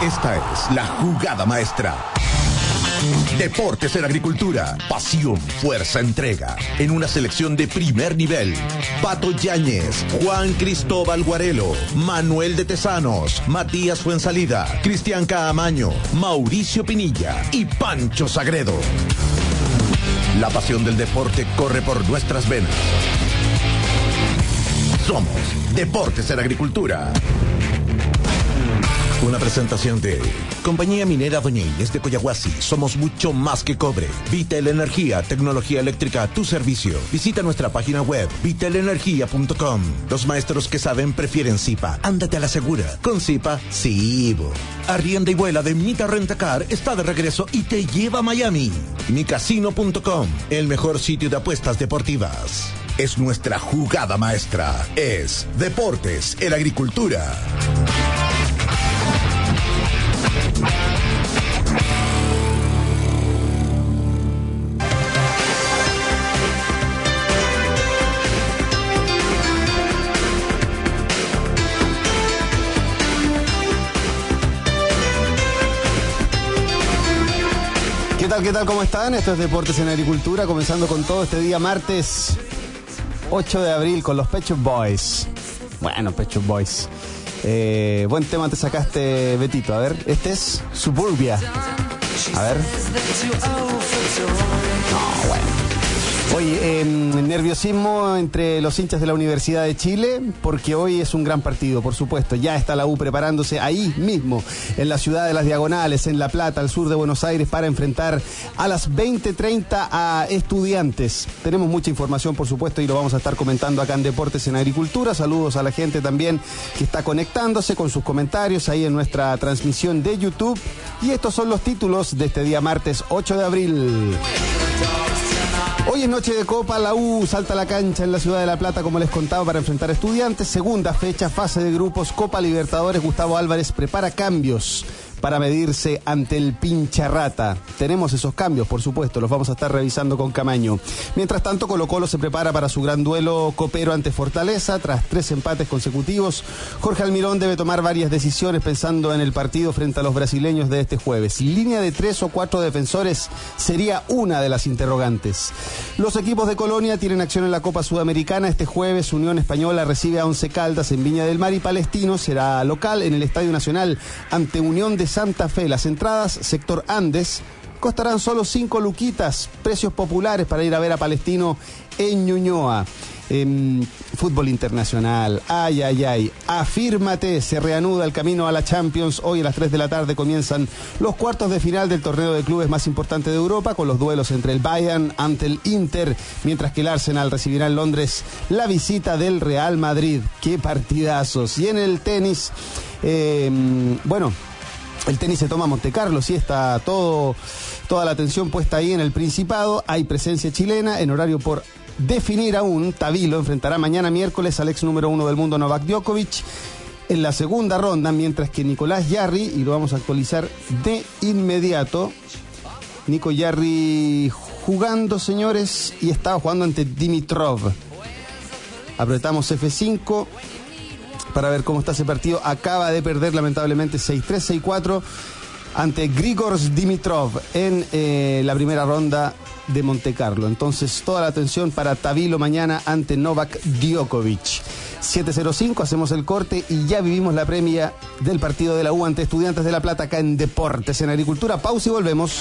Esta es la jugada maestra. Deportes en Agricultura. Pasión, fuerza, entrega. En una selección de primer nivel. Pato Yáñez, Juan Cristóbal Guarelo, Manuel de Tesanos, Matías Fuensalida, Cristian Caamaño, Mauricio Pinilla y Pancho Sagredo. La pasión del deporte corre por nuestras venas. Somos Deportes en Agricultura. Una presentación de Compañía Minera Doña Inés de Coyahuasi. Somos mucho más que cobre. Vitel Energía, tecnología eléctrica a tu servicio. Visita nuestra página web vitelenergia.com. Los maestros que saben prefieren Zipa. Ándate a la segura. Con Zipa, sí. Arrienda y vuela de Mita Rentacar está de regreso y te lleva a Miami. Micasino.com, el mejor sitio de apuestas deportivas. Es nuestra jugada maestra. Es Deportes en Agricultura. ¿Qué tal? ¿Cómo están? Esto es Deportes en Agricultura, comenzando con todo este día martes 8 de abril con los Pet Shop Boys. Bueno, Pet Shop Boys. Buen tema te sacaste, Betito. A ver, este es Suburbia. A ver. No, bueno. Oye, nerviosismo entre los hinchas de la Universidad de Chile, porque hoy es un gran partido, por supuesto. Ya está la U preparándose ahí mismo, en la ciudad de las Diagonales, en La Plata, al sur de Buenos Aires, para enfrentar a las 20:30 a Estudiantes. Tenemos mucha información, por supuesto, y lo vamos a estar comentando acá en Deportes en Agricultura. Saludos a la gente también que está conectándose con sus comentarios ahí en nuestra transmisión de YouTube. Y estos son los títulos de este día martes 8 de abril. Hoy es noche de Copa, la U salta a la cancha en la ciudad de La Plata, como les contaba, para enfrentar a Estudiantes. Segunda fecha, fase de grupos, Copa Libertadores. Gustavo Álvarez prepara cambios para medirse ante el Pincharrata. Tenemos esos cambios, por supuesto, los vamos a estar revisando con Camaño. Mientras tanto, Colo-Colo se prepara para su gran duelo copero ante Fortaleza. Tras 3 empates consecutivos, Jorge Almirón debe tomar varias decisiones pensando en el partido frente a los brasileños de este jueves. Línea de 3 o 4 defensores sería una de las interrogantes. Los equipos de Colonia tienen acción en la Copa Sudamericana. Este jueves, Unión Española recibe a Once Caldas en Viña del Mar y Palestino será local en el Estadio Nacional ante Unión de Santa Fe. Las entradas, sector Andes, costarán solo 5 luquitas, precios populares para ir a ver a Palestino en Ñuñoa. Fútbol internacional, ay, afírmate, se reanuda el camino a la Champions. Hoy a las 3 de la tarde comienzan los cuartos de final del torneo de clubes más importante de Europa, con los duelos entre el Bayern ante el Inter, mientras que el Arsenal recibirá en Londres la visita del Real Madrid. ¡Qué partidazos! Y en el tenis, bueno, el tenis se toma Montecarlo, sí, está toda la atención puesta ahí en el Principado. Hay presencia chilena en horario por definir aún. Tabilo enfrentará mañana miércoles al ex número 1 del mundo Novak Djokovic en la segunda ronda, mientras que Nicolás Jarry, y lo vamos a actualizar de inmediato, Nico Jarry jugando, señores, y estaba jugando ante Dimitrov. Apretamos F5 para ver cómo está ese partido. Acaba de perder lamentablemente 6-3, 6-4 ante Grigor Dimitrov en la primera ronda de Montecarlo. Entonces toda la atención para Tabilo mañana ante Novak Djokovic. 7:05, hacemos el corte y ya vivimos la premia del partido de la U ante Estudiantes de La Plata acá en Deportes en Agricultura. Pausa y volvemos.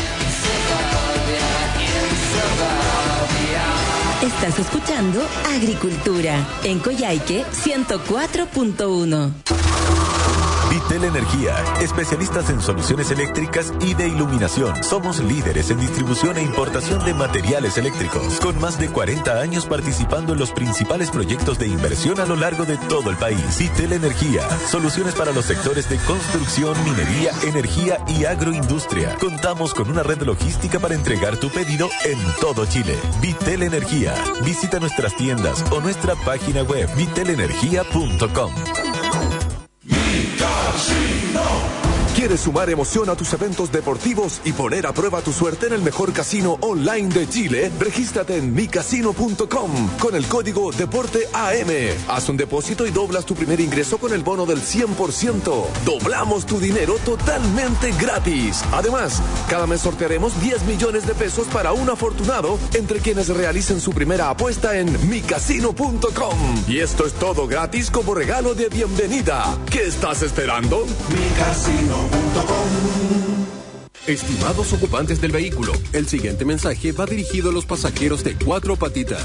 Estás escuchando Agricultura en Coyhaique 104.1. Vitel Energía, especialistas en soluciones eléctricas y de iluminación. Somos líderes en distribución e importación de materiales eléctricos, con más de 40 años participando en los principales proyectos de inversión a lo largo de todo el país. Vitel Energía, soluciones para los sectores de construcción, minería, energía y agroindustria. Contamos con una red logística para entregar tu pedido en todo Chile. Vitel Energía. Visita nuestras tiendas o nuestra página web vitelenergia.com. ¿Quieres sumar emoción a tus eventos deportivos y poner a prueba tu suerte en el mejor casino online de Chile? Regístrate en micasino.com con el código DEPORTEAM. Haz un depósito y doblas tu primer ingreso con el bono del 100%. Doblamos tu dinero totalmente gratis. Además, cada mes sortearemos 10 millones de pesos para un afortunado entre quienes realicen su primera apuesta en micasino.com. Y esto es todo gratis como regalo de bienvenida. ¿Qué estás esperando? micasino.com. Estimados ocupantes del vehículo, el siguiente mensaje va dirigido a los pasajeros de 4 patitas.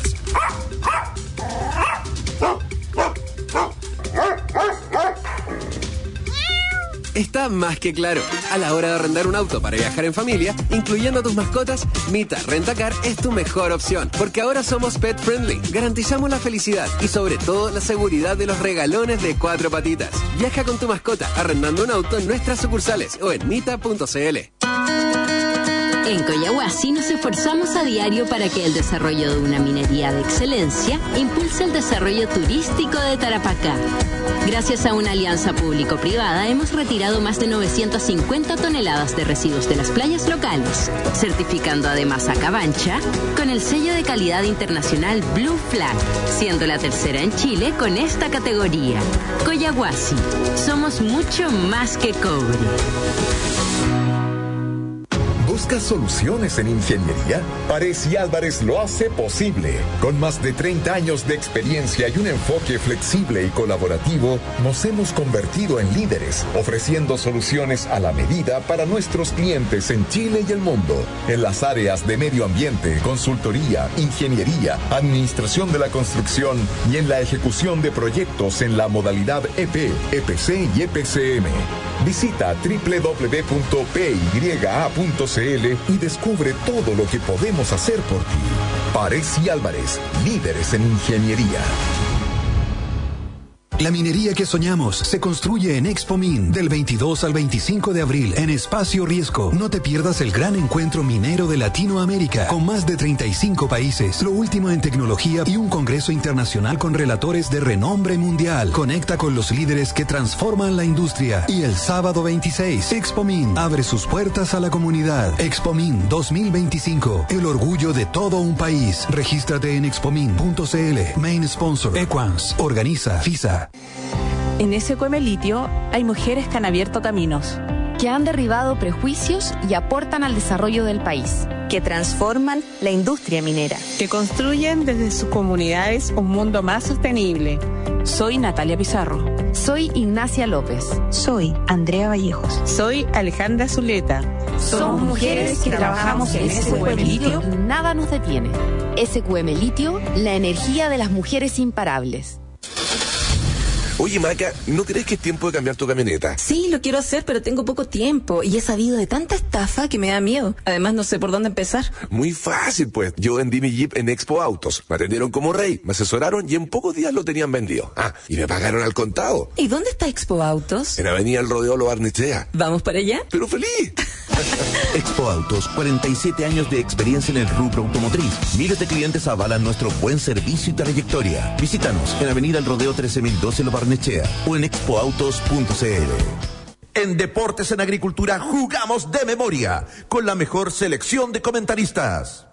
Está más que claro. A la hora de arrendar un auto para viajar en familia, incluyendo a tus mascotas, Mita Rentacar es tu mejor opción. Porque ahora somos pet friendly. Garantizamos la felicidad y sobre todo la seguridad de los regalones de 4 patitas. Viaja con tu mascota arrendando un auto en nuestras sucursales o en mita.cl. En Coyahuasi nos esforzamos a diario para que el desarrollo de una minería de excelencia impulse el desarrollo turístico de Tarapacá. Gracias a una alianza público-privada hemos retirado más de 950 toneladas de residuos de las playas locales, certificando además a Cabancha con el sello de calidad internacional Blue Flag, siendo la tercera en Chile con esta categoría. Coyahuasi, somos mucho más que cobre. ¿Buscas soluciones en ingeniería? Pares y Álvarez lo hace posible. Con más de 30 años de experiencia y un enfoque flexible y colaborativo, nos hemos convertido en líderes, ofreciendo soluciones a la medida para nuestros clientes en Chile y el mundo. En las áreas de medio ambiente, consultoría, ingeniería, administración de la construcción y en la ejecución de proyectos en la modalidad EP, EPC y EPCM. Visita www.pya.cl y descubre todo lo que podemos hacer por ti. Pares y Álvarez, líderes en ingeniería. La minería que soñamos se construye en Expomin del 22 al 25 de abril en Espacio Riesgo. No te pierdas el gran encuentro minero de Latinoamérica con más de 35 países, lo último en tecnología y un congreso internacional con relatores de renombre mundial. Conecta con los líderes que transforman la industria. Y el sábado 26, Expomin abre sus puertas a la comunidad. Expomin 2025, el orgullo de todo un país. Regístrate en expomin.cl. Main sponsor Equans. Organiza FISA. En SQM Litio hay mujeres que han abierto caminos, que han derribado prejuicios y aportan al desarrollo del país, que transforman la industria minera, que construyen desde sus comunidades un mundo más sostenible. Soy Natalia Pizarro. Soy Ignacia López. Soy Andrea Vallejos. Soy Alejandra Zuleta. Somos mujeres que trabajamos en SQM Litio y nada nos detiene. SQM Litio, la energía de las mujeres imparables. Oye, Maca, ¿no crees que es tiempo de cambiar tu camioneta? Sí, lo quiero hacer, pero tengo poco tiempo y he sabido de tanta estafa que me da miedo. Además, no sé por dónde empezar. Muy fácil, pues. Yo vendí mi Jeep en Expo Autos. Me atendieron como rey, me asesoraron y en pocos días lo tenían vendido. Y me pagaron al contado. ¿Y dónde está Expo Autos? En Avenida El Rodeo Lo Barnechea. ¿Vamos para allá? ¡Pero feliz! Expo Autos, 47 años de experiencia en el rubro automotriz. Miles de clientes avalan nuestro buen servicio y trayectoria. Visítanos en Avenida El Rodeo 13012 Lo Barnechea o en expoautos.cl. En Deportes en Agricultura jugamos de memoria con la mejor selección de comentaristas.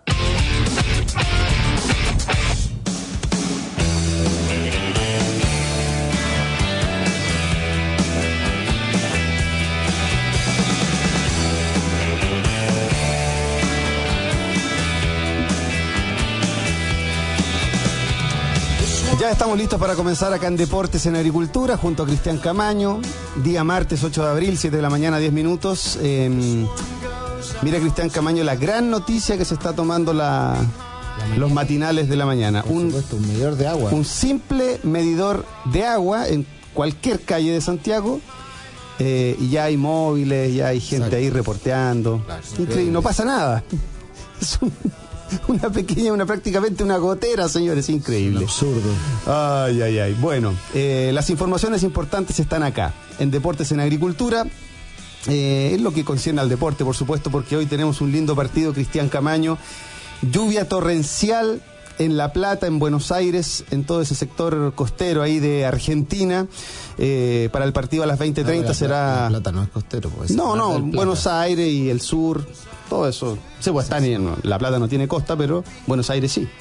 Ya estamos listos para comenzar acá en Deportes en Agricultura junto a Cristian Camaño. Día martes 8 de abril, 7 de la mañana, 10 minutos. Mira, Cristian Camaño, la gran noticia que se está tomando los matinales de la mañana. Un medidor de agua. Un simple medidor de agua en cualquier calle de Santiago. Y ya hay móviles, ya hay gente ahí reporteando. Claro, increíble, no pasa nada. Es prácticamente una gotera, señores, increíble. Un absurdo. Ay. Bueno, las informaciones importantes están acá, en Deportes en Agricultura. Es lo que concierne al deporte, por supuesto, porque hoy tenemos un lindo partido, Cristian Camaño. Lluvia torrencial en La Plata, en Buenos Aires, en todo ese sector costero ahí de Argentina. Para el partido a las 20:30 será... La Plata no es costero. Pues, no, Buenos Aires y el sur, todo eso. La Plata no tiene costa, pero Buenos Aires sí.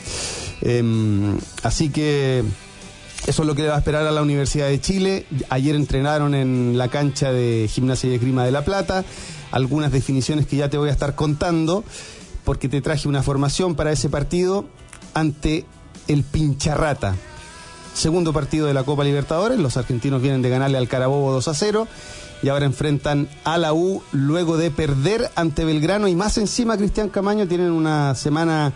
Así que eso es lo que le va a esperar a la Universidad de Chile. Ayer entrenaron en la cancha de Gimnasia y Esgrima de La Plata. Algunas definiciones que ya te voy a estar contando, porque te traje una formación para ese partido ante el Pincharrata. Segundo partido de la Copa Libertadores. Los argentinos vienen de ganarle al Carabobo 2-0 y ahora enfrentan a la U luego de perder ante Belgrano, y más encima, Cristian Camaño, tienen una semana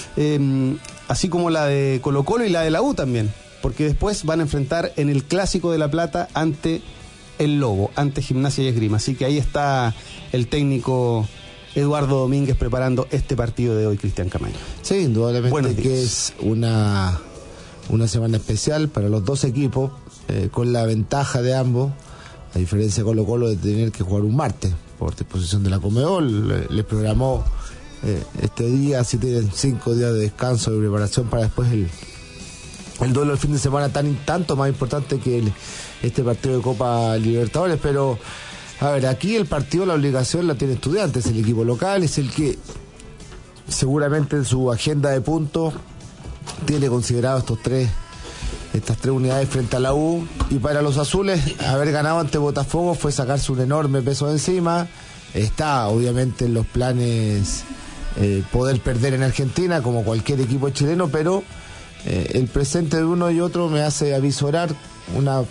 así como la de Colo-Colo y la de la U también, porque después van a enfrentar en el Clásico de La Plata ante el Lobo, ante Gimnasia y Esgrima. Así que ahí está el técnico Eduardo Domínguez preparando este partido de hoy, Cristian Camaño. Sí, indudablemente que es una semana especial para los dos equipos, con la ventaja de ambos, a diferencia de Colo-Colo, de tener que jugar un martes por disposición de la Conmebol. Les programó este día, así tienen 5 días de descanso, de preparación para después el duelo del fin de semana, tanto más importante que este partido de Copa Libertadores. Pero a ver, aquí el partido, la obligación la tiene Estudiantes, el equipo local, es el que seguramente en su agenda de puntos tiene considerado estas tres unidades frente a la U. Y para los azules, haber ganado ante Botafogo fue sacarse un enorme peso de encima. Está obviamente en los planes poder perder en Argentina como cualquier equipo chileno, pero el presente de uno y otro me hace avisorar una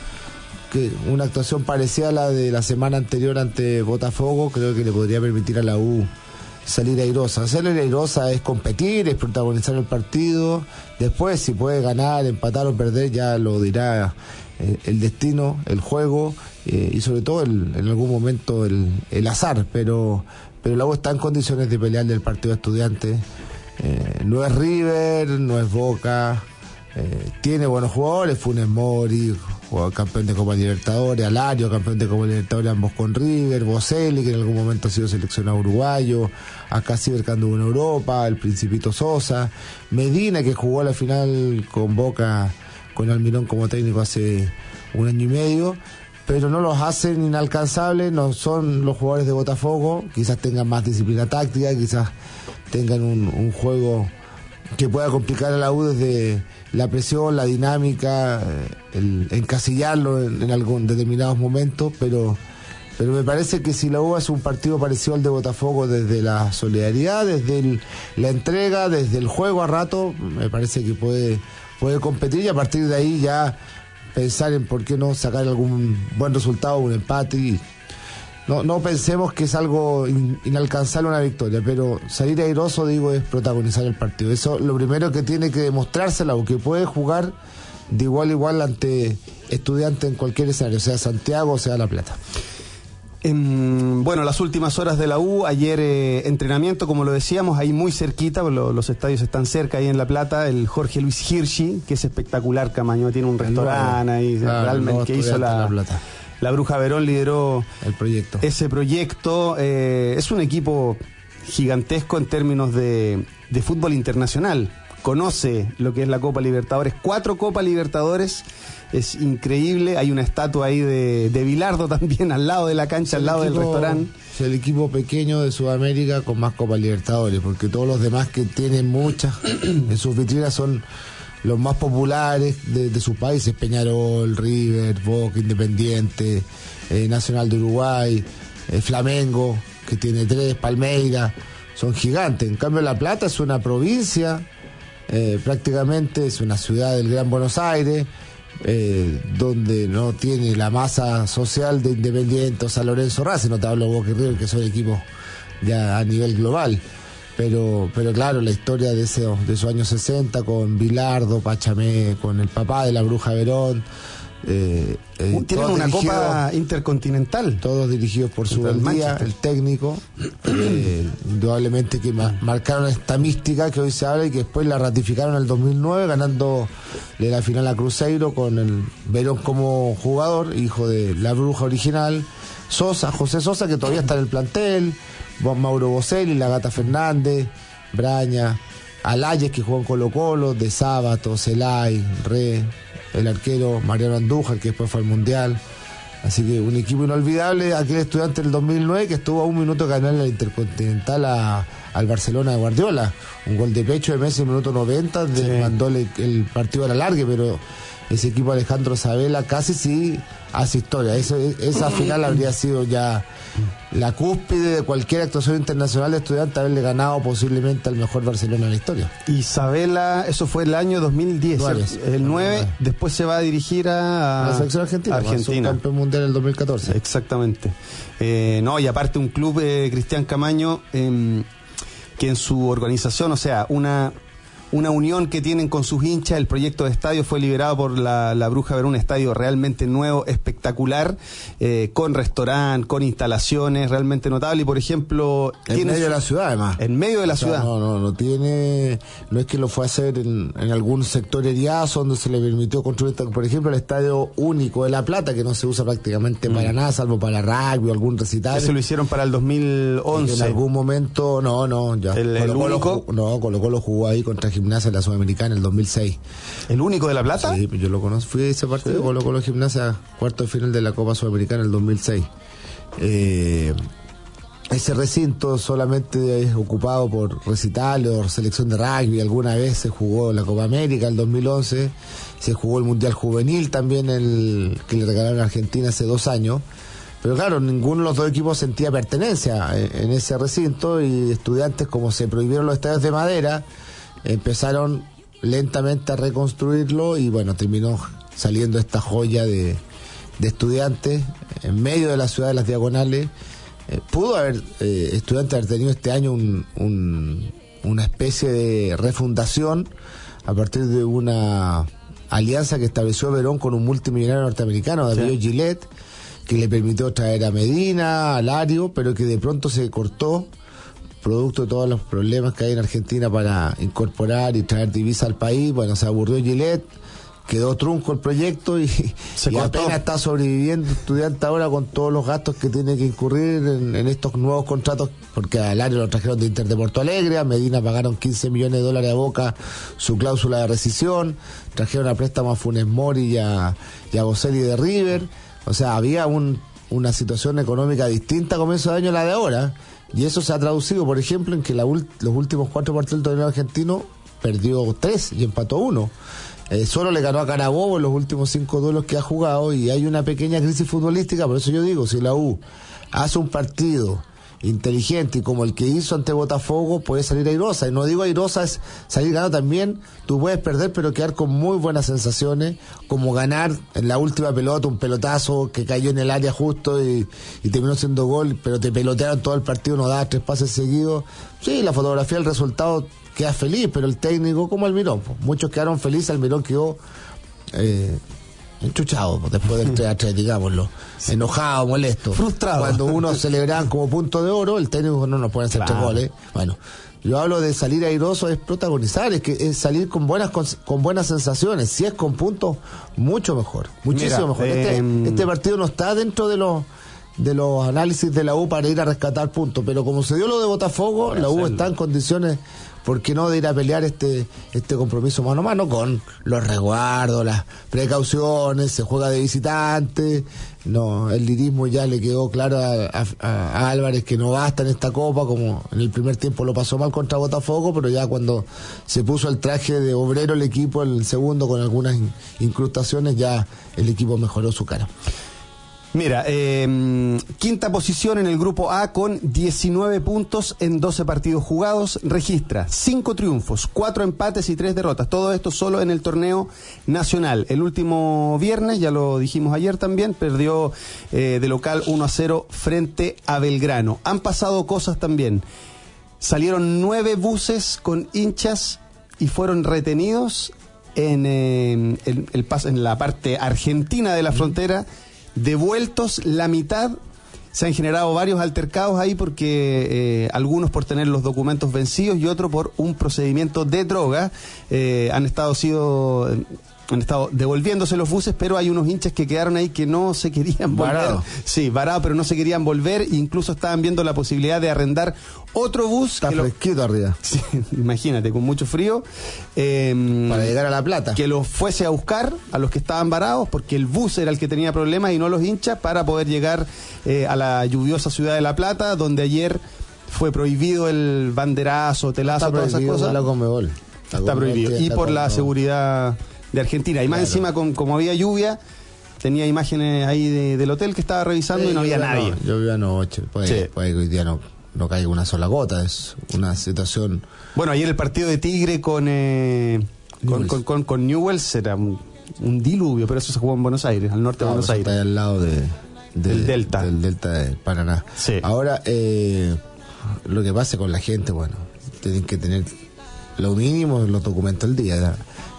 actuación parecida a la de la semana anterior ante Botafogo. Creo que le podría permitir a la U salir airosa. Salir airosa es competir, es protagonizar el partido. Después, si puede ganar, empatar o perder, ya lo dirá el destino, el juego, y sobre todo en algún momento el azar. Pero la U está en condiciones de pelear del partido de Estudiantes. No es River, no es Boca. Tiene buenos jugadores, Funes Mori, jugador campeón de Copa Libertadores, Alario, campeón de Copa Libertadores, ambos con River, Boselli, que en algún momento ha sido seleccionado uruguayo, acá Ciber, que anduvo en Europa, el Principito Sosa, Medina, que jugó a la final con Boca, con Almirón como técnico hace 1 año y medio, pero no los hacen inalcanzables. No son los jugadores de Botafogo, quizás tengan más disciplina táctica, quizás tengan un juego que pueda complicar a la U desde la presión, la dinámica, el encasillarlo en algún determinados momentos, pero me parece que si la U hace un partido parecido al de Botafogo, desde la solidaridad, desde la entrega, desde el juego a rato, me parece que puede competir, y a partir de ahí ya pensar en por qué no sacar algún buen resultado, un empate. Y no pensemos que es algo inalcanzable una victoria, pero salir airoso, digo, es protagonizar el partido. Eso lo primero que tiene que demostrársela, o que puede jugar de igual a igual ante Estudiantes en cualquier escenario, sea Santiago o sea La Plata. Bueno, las últimas horas de la U, ayer entrenamiento, como lo decíamos, ahí muy cerquita, los estadios están cerca, ahí en La Plata, el Jorge Luis Hirschi, que es espectacular, Camaño, tiene un restaurante ahí, realmente, que hizo la Bruja Verón, lideró ese proyecto. Es un equipo gigantesco en términos de fútbol internacional. Conoce lo que es la Copa Libertadores, 4 Copas Libertadores, es increíble. Hay una estatua ahí de Bilardo también al lado de la cancha, al lado del restaurante. Es el equipo pequeño de Sudamérica con más Copas Libertadores, porque todos los demás que tienen muchas en sus vitrinas son los más populares de sus países: Peñarol, River, Boca, Independiente, Nacional de Uruguay, Flamengo, que tiene 3, Palmeiras, son gigantes. En cambio La Plata es una provincia, prácticamente es una ciudad del Gran Buenos Aires, donde no tiene la masa social de Independiente o San Lorenzo, Racing, no te hablo de Boca y River, que son equipos ya a nivel global. Pero claro, la historia de esos años 60 con Bilardo, Pachamé, con el papá de la Bruja Verón. Tienen una Copa Intercontinental. Todos dirigidos por Subeldía, el técnico. Indudablemente que marcaron esta mística que hoy se habla y que después la ratificaron en el 2009, ganándole la final a Cruzeiro con el Verón como jugador, hijo de la Bruja original. José Sosa, que todavía está en el plantel. Mauro Boselli, la Gata Fernández, Braña, Alayes, que jugó en Colo-Colo, De Sábato, Celay, Re, el arquero Mariano Andújar, que después fue al Mundial. Así que un equipo inolvidable, aquel Estudiante del 2009 que estuvo a un minuto de ganar la Intercontinental al Barcelona de Guardiola. Un gol de pecho de Messi en el minuto 90, mandó el partido a la largue, pero ese equipo Alejandro Sabella casi sí hace historia. Esa final habría sido ya la cúspide de cualquier actuación internacional de Estudiantes, haberle ganado posiblemente al mejor Barcelona de la historia. Y Sabella, eso fue el año 2010, el 9, después se va a dirigir a la selección argentina. Campeón mundial en el 2014. Exactamente. Y aparte un club, Cristian Camaño, que en su organización, o sea, una unión que tienen con sus hinchas. El proyecto de estadio fue liberado por la Bruja Verón, un estadio realmente nuevo, espectacular, con restaurante, con instalaciones, realmente notable. Y por ejemplo, en medio de la ciudad, además. En medio de la ciudad. No es que lo fue a hacer en algún sector heriazo donde se le permitió construir, por ejemplo, el Estadio Único de La Plata, que no se usa prácticamente para nada, salvo para rugby o algún recital. Eso lo hicieron para el 2011. En algún momento, ya. El único. Colo-Colo jugó ahí contra Gimnasia en la Sudamericana en el 2006. ¿El único de La Plata? Sí, yo lo conozco. Fui a ese partido, Colo-Colo Gimnasia, cuarto de final de la Copa Sudamericana en el 2006. Ese recinto solamente es ocupado por recitales o selección de rugby. Alguna vez se jugó la Copa América en el 2011, se jugó el Mundial Juvenil también, que le regalaron a Argentina hace 2 años. Pero claro, ninguno de los dos equipos sentía pertenencia en ese recinto, y Estudiantes, como se prohibieron los estadios de madera, empezaron lentamente a reconstruirlo, y bueno, terminó saliendo esta joya de Estudiantes en medio de la ciudad de las Diagonales. Pudo haber Estudiantes haber tenido este año una especie de refundación a partir de una alianza que estableció Verón con un multimillonario norteamericano, David Gillette, que le permitió traer a Medina, a Lario, pero que de pronto se cortó producto de todos los problemas que hay en Argentina para incorporar y traer divisa al país. Bueno, se aburrió Gillette, quedó trunco el proyecto y apenas está sobreviviendo Estudiante ahora con todos los gastos que tiene que incurrir en estos nuevos contratos, porque a Lario lo trajeron de Inter de Porto Alegre, a Medina pagaron $15 millones a Boca su cláusula de rescisión, trajeron a préstamo a Funes Mori y a Boselli de River. O sea, había una situación económica distinta a comienzo de año a la de ahora, y eso se ha traducido, por ejemplo, en que los últimos 4 partidos del torneo argentino perdió 3 y empató 1. Solo le ganó a Carabobo en los últimos 5 duelos que ha jugado, y hay una pequeña crisis futbolística. Por eso yo digo, si la U hace un partido inteligente y como el que hizo ante Botafogo, puede salir airosa. Y no digo airosa es salir ganando también. Tú puedes perder, pero quedar con muy buenas sensaciones, como ganar en la última pelota, un pelotazo que cayó en el área justo y terminó siendo gol, pero te pelotearon todo el partido, no dabas 3 pases seguidos. Sí, la fotografía del resultado queda feliz, pero el técnico, como Almirón, muchos quedaron felices, Almirón quedó enchuchado después del 3-3, digámoslo, enojado, molesto, frustrado. Cuando uno celebraban como punto de oro, el técnico no nos puede hacer 3 goles. Bueno, yo hablo de salir airoso, es protagonizar, es salir con buenas sensaciones. Si es con puntos, mucho mejor, muchísimo mejor. Este partido no está dentro de los análisis de la U para ir a rescatar puntos, pero como se dio lo de Botafogo, la U está en condiciones, ¿por qué no?, de ir a pelear este compromiso mano a mano, con los resguardos, las precauciones, se juega de visitante. No, el lirismo ya le quedó claro a Álvarez que no basta en esta copa, como en el primer tiempo lo pasó mal contra Botafogo, pero ya cuando se puso el traje de obrero el equipo, el segundo con algunas incrustaciones, ya el equipo mejoró su cara. Mira, quinta posición en el grupo A con 19 puntos en 12 partidos jugados, registra 5 triunfos, 4 empates y 3 derrotas, todo esto solo en el torneo nacional. El último viernes, ya lo dijimos ayer también, perdió de local 1-0 frente a Belgrano. Han pasado cosas también, salieron 9 buses con hinchas y fueron retenidos en la parte argentina de la frontera, devueltos la mitad. Se han generado varios altercados ahí porque algunos por tener los documentos vencidos y otros por un procedimiento de droga han sido han estado devolviéndose los buses, pero hay unos hinchas que quedaron ahí que no se querían volver. Varado. Sí, varado, pero no se querían volver. Incluso estaban viendo la posibilidad de arrendar otro bus. Está fresquito arriba. Sí, imagínate, con mucho frío. Para llegar a La Plata. Que los fuese a buscar a los que estaban varados, porque el bus era el que tenía problemas y no los hinchas, para poder llegar a la lluviosa ciudad de La Plata, donde ayer fue prohibido el banderazo, telazo, todas esas cosas. Está prohibido. Y por la seguridad de Argentina. Y más encima, como había lluvia, tenía imágenes ahí del hotel que estaba revisando y no había nadie. Llovió anoche. Puede que hoy día no caiga una sola gota. Es una situación... Bueno, ayer el partido de Tigre con Newell's era un diluvio, pero eso se jugó en Buenos Aires, al norte de Buenos Aires. Está ahí al lado del Delta. Del Delta de Paraná. Sí. Ahora, lo que pasa con la gente, bueno, tienen que tener lo mínimo, los documentos al día.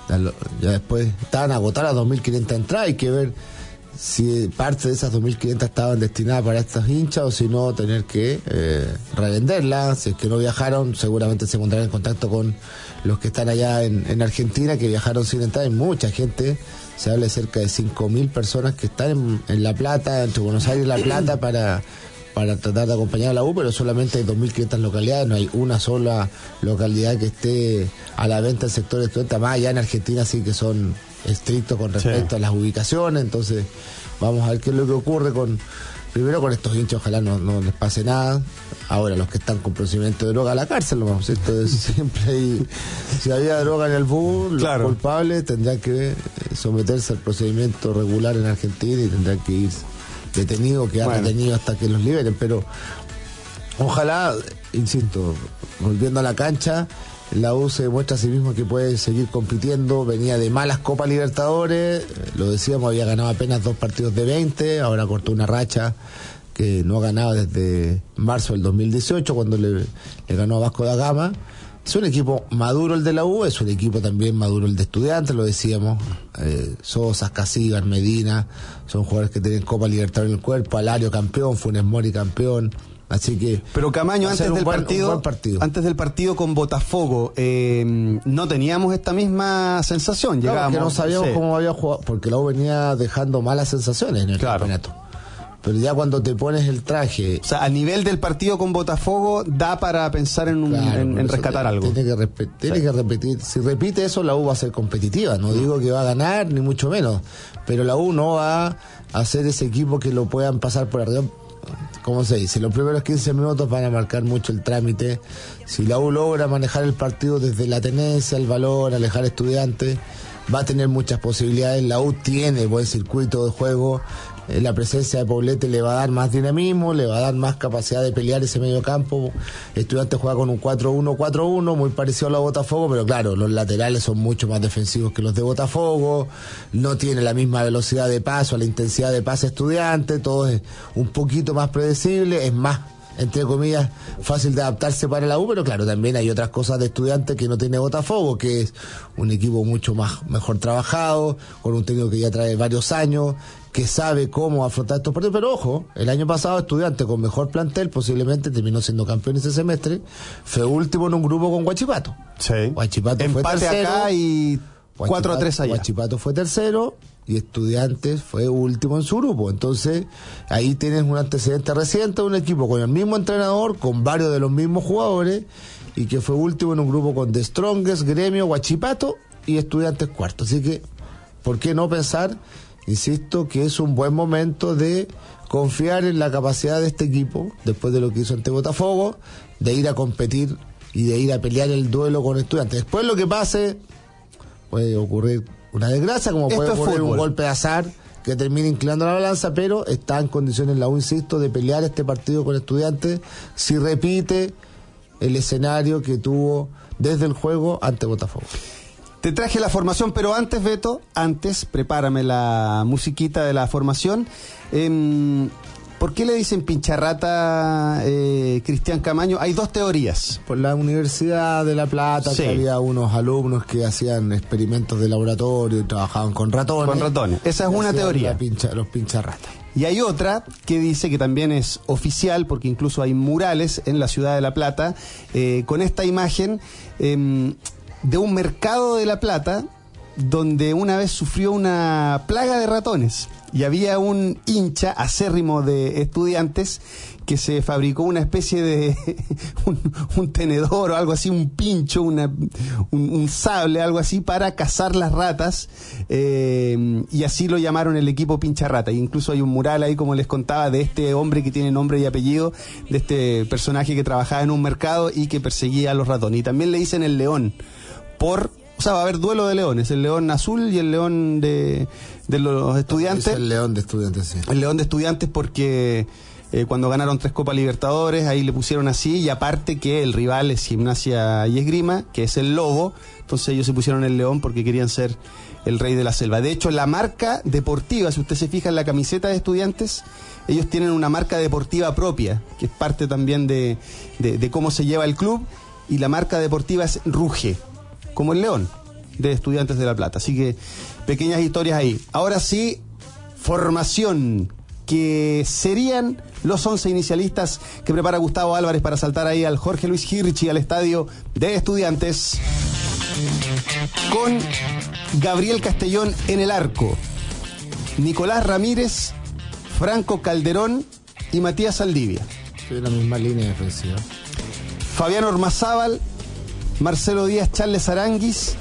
Ya después estaban agotadas las 2.500 entradas, hay que ver si parte de esas 2.500 estaban destinadas para estas hinchas o si no tener que revenderlas. Si es que no viajaron, seguramente se pondrán en contacto con los que están allá en Argentina, que viajaron sin entrar. Hay mucha gente, se habla de cerca de 5.000 personas que están en La Plata, entre Buenos Aires y La Plata, para tratar de acompañar a la U, pero solamente hay 2.500 localidades, no hay una sola localidad que esté a la venta del sector estudiantil. Más allá en Argentina sí que son estrictos con respecto a las ubicaciones. Entonces vamos a ver qué es lo que ocurre primero con estos hinchas. Ojalá no les pase nada. Ahora los que están con procedimiento de droga a la cárcel, vamos, esto es siempre si había droga en el bus, los culpables tendrán que someterse al procedimiento regular en Argentina y tendrán que ir detenido, quedar detenido hasta que los liberen. Pero ojalá, insisto, volviendo a la cancha, la U se demuestra a sí mismo que puede seguir compitiendo. Venía de malas Copas Libertadores, lo decíamos, había ganado apenas 2 partidos de 20, ahora cortó una racha que no ganaba desde marzo del 2018, cuando le ganó a Vasco da Gama. Es un equipo maduro el de la U, es un equipo también maduro el de Estudiantes, lo decíamos. Sosa, Casillas, Medina, son jugadores que tienen Copa Libertadores en el cuerpo. Alario campeón, Funes Mori campeón. Así que... Pero Camaño, antes del partido con Botafogo, no teníamos esta misma sensación. Llegábamos, que no sabíamos cómo había jugado, porque la U venía dejando malas sensaciones en el campeonato. Pero ya cuando te pones el traje... O sea, a nivel del partido con Botafogo da para pensar en rescatar algo. Tiene que repetir. Si repite eso, la U va a ser competitiva. No digo que va a ganar, ni mucho menos. Pero la U no va a ser ese equipo que lo puedan pasar por arriba. ¿Cómo se dice? Los primeros 15 minutos van a marcar mucho el trámite. Si la U logra manejar el partido desde la tenencia, el valor, alejar Estudiantes, va a tener muchas posibilidades. La U tiene buen circuito de juego. La presencia de Poblete le va a dar más dinamismo, le va a dar más capacidad de pelear ese medio campo. Estudiantes juega con un 4-1-4-1, muy parecido a la Botafogo, pero claro, los laterales son mucho más defensivos que los de Botafogo, no tiene la misma velocidad de paso, la intensidad de pase Estudiantes, todo es un poquito más predecible, es más, entre comillas, fácil de adaptarse para la U, pero claro, también hay otras cosas de Estudiantes que no tiene Botafogo, que es un equipo mucho mejor trabajado, con un técnico que ya trae varios años, que sabe cómo afrontar estos partidos. Pero ojo, el año pasado Estudiantes con mejor plantel posiblemente terminó siendo campeón ese semestre, fue último en un grupo con Huachipato. Sí. Huachipato empate fue tercero, acá y 4-3 allá. Huachipato fue tercero y Estudiantes fue último en su grupo. Entonces ahí tienes un antecedente reciente de un equipo con el mismo entrenador, con varios de los mismos jugadores, y que fue último en un grupo con The Strongest, Gremio, Huachipato y Estudiantes cuarto. Así que, ¿por qué no pensar? Insisto que es un buen momento de confiar en la capacidad de este equipo, después de lo que hizo ante Botafogo, de ir a competir y de ir a pelear el duelo con Estudiantes. Después lo que pase, puede ocurrir una desgracia, como puede ocurrir un golpe de azar que termine inclinando la balanza, pero está en condiciones la U, insisto, de pelear este partido con Estudiantes si repite el escenario que tuvo desde el juego ante Botafogo. Te traje la formación, pero antes, Beto, prepárame la musiquita de la formación. ¿Por qué le dicen pincharrata, Cristian Camaño? Hay 2 teorías. Por la Universidad de La Plata, sí, que había unos alumnos que hacían experimentos de laboratorio y trabajaban con ratones. Con ratones. Esa es una teoría. Los pincharratas. Y hay otra que dice, que también es oficial, porque incluso hay murales en la ciudad de La Plata, con esta imagen de un mercado de La Plata, donde una vez sufrió una plaga de ratones y había un hincha acérrimo de Estudiantes que se fabricó una especie de un tenedor o algo así, un pincho, un sable, algo así, para cazar las ratas, y así lo llamaron el equipo Pincha Rata. Incluso hay un mural ahí, como les contaba, de este hombre que tiene nombre y apellido, de este personaje que trabajaba en un mercado y que perseguía a los ratones. Y también le dicen el león, o sea, va a haber duelo de leones, el león azul y el león de los Estudiantes. Es el león de Estudiantes, sí. El león de Estudiantes porque cuando ganaron 3 Copas Libertadores, ahí le pusieron así, y aparte que el rival es Gimnasia y Esgrima, que es el lobo, entonces ellos se pusieron el león porque querían ser el rey de la selva. De hecho, la marca deportiva, si usted se fija en la camiseta de Estudiantes, ellos tienen una marca deportiva propia, que es parte también de cómo se lleva el club, y la marca deportiva es Ruge, como el león de Estudiantes de La Plata. Así que pequeñas historias ahí. Ahora sí, formación, que serían los 11 inicialistas que prepara Gustavo Álvarez para saltar ahí al Jorge Luis Hirchi, al estadio de Estudiantes, con Gabriel Castellón en el arco, Nicolás Ramírez, Franco Calderón y Matías Saldivia. Sí, la misma línea defensiva. Fabián Ormazábal, Marcelo Díaz, Charles Aranguis,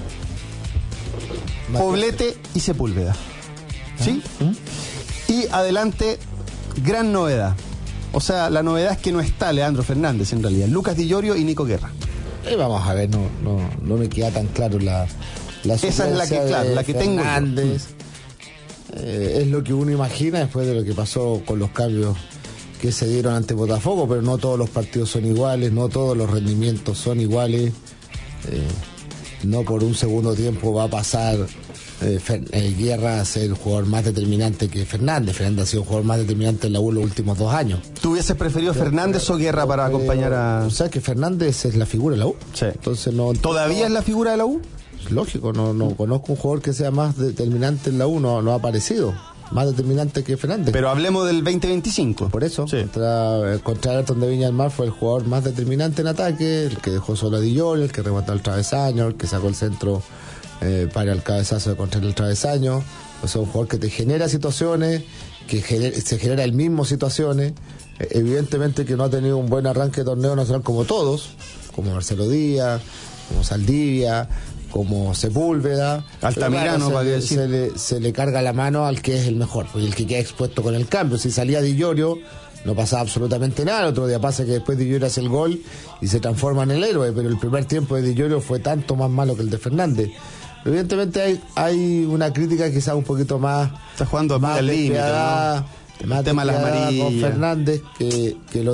Poblete y Sepúlveda. ¿Sí? Y adelante, gran novedad. O sea, la novedad es que no está Leandro Fernández en realidad. Lucas Di Llorio y Nico Guerra. Vamos a ver, no me queda tan claro la esa es la que, claro, la que Fernández. Tengo. Es lo que uno imagina después de lo que pasó con los cambios que se dieron ante Botafogo, pero no todos los partidos son iguales, no todos los rendimientos son iguales. No por un segundo tiempo va a pasar Guerra a ser el jugador más determinante que Fernández. Fernández ha sido un jugador más determinante en la U los últimos 2 años. ¿Tú hubieses preferido Fernández o Guerra para acompañar a...? O sea, que Fernández es la figura de la U. Sí. Entonces no... ¿Todavía es la figura de la U? Lógico, no conozco un jugador que sea más determinante en la U, no ha aparecido. Más determinante que Fernández. Pero hablemos del 2025. Por eso, sí. contra Ayrton de Viña del Mar fue el jugador más determinante en ataque, el que dejó solo a Di Llorio, el que remató el travesaño, el que sacó el centro para el cabezazo de contra el travesaño. O sea, un jugador que te genera situaciones, que se genera el mismo situaciones. Evidentemente que no ha tenido un buen arranque de torneo nacional como todos, como Marcelo Díaz, como Saldivia, como Sepúlveda. Altamirano, claro, se le carga la mano al que es el mejor, pues, el que queda expuesto con el cambio. Si salía Di Llorio, no pasaba absolutamente nada. El otro día pasa que después Di Llorio hace el gol y se transforma en el héroe, pero el primer tiempo de Di Llorio fue tanto más malo que el de Fernández. Pero evidentemente hay una crítica quizás un poquito más... Está jugando más al límite, ¿no? Más tema de las amarillas con Fernández, que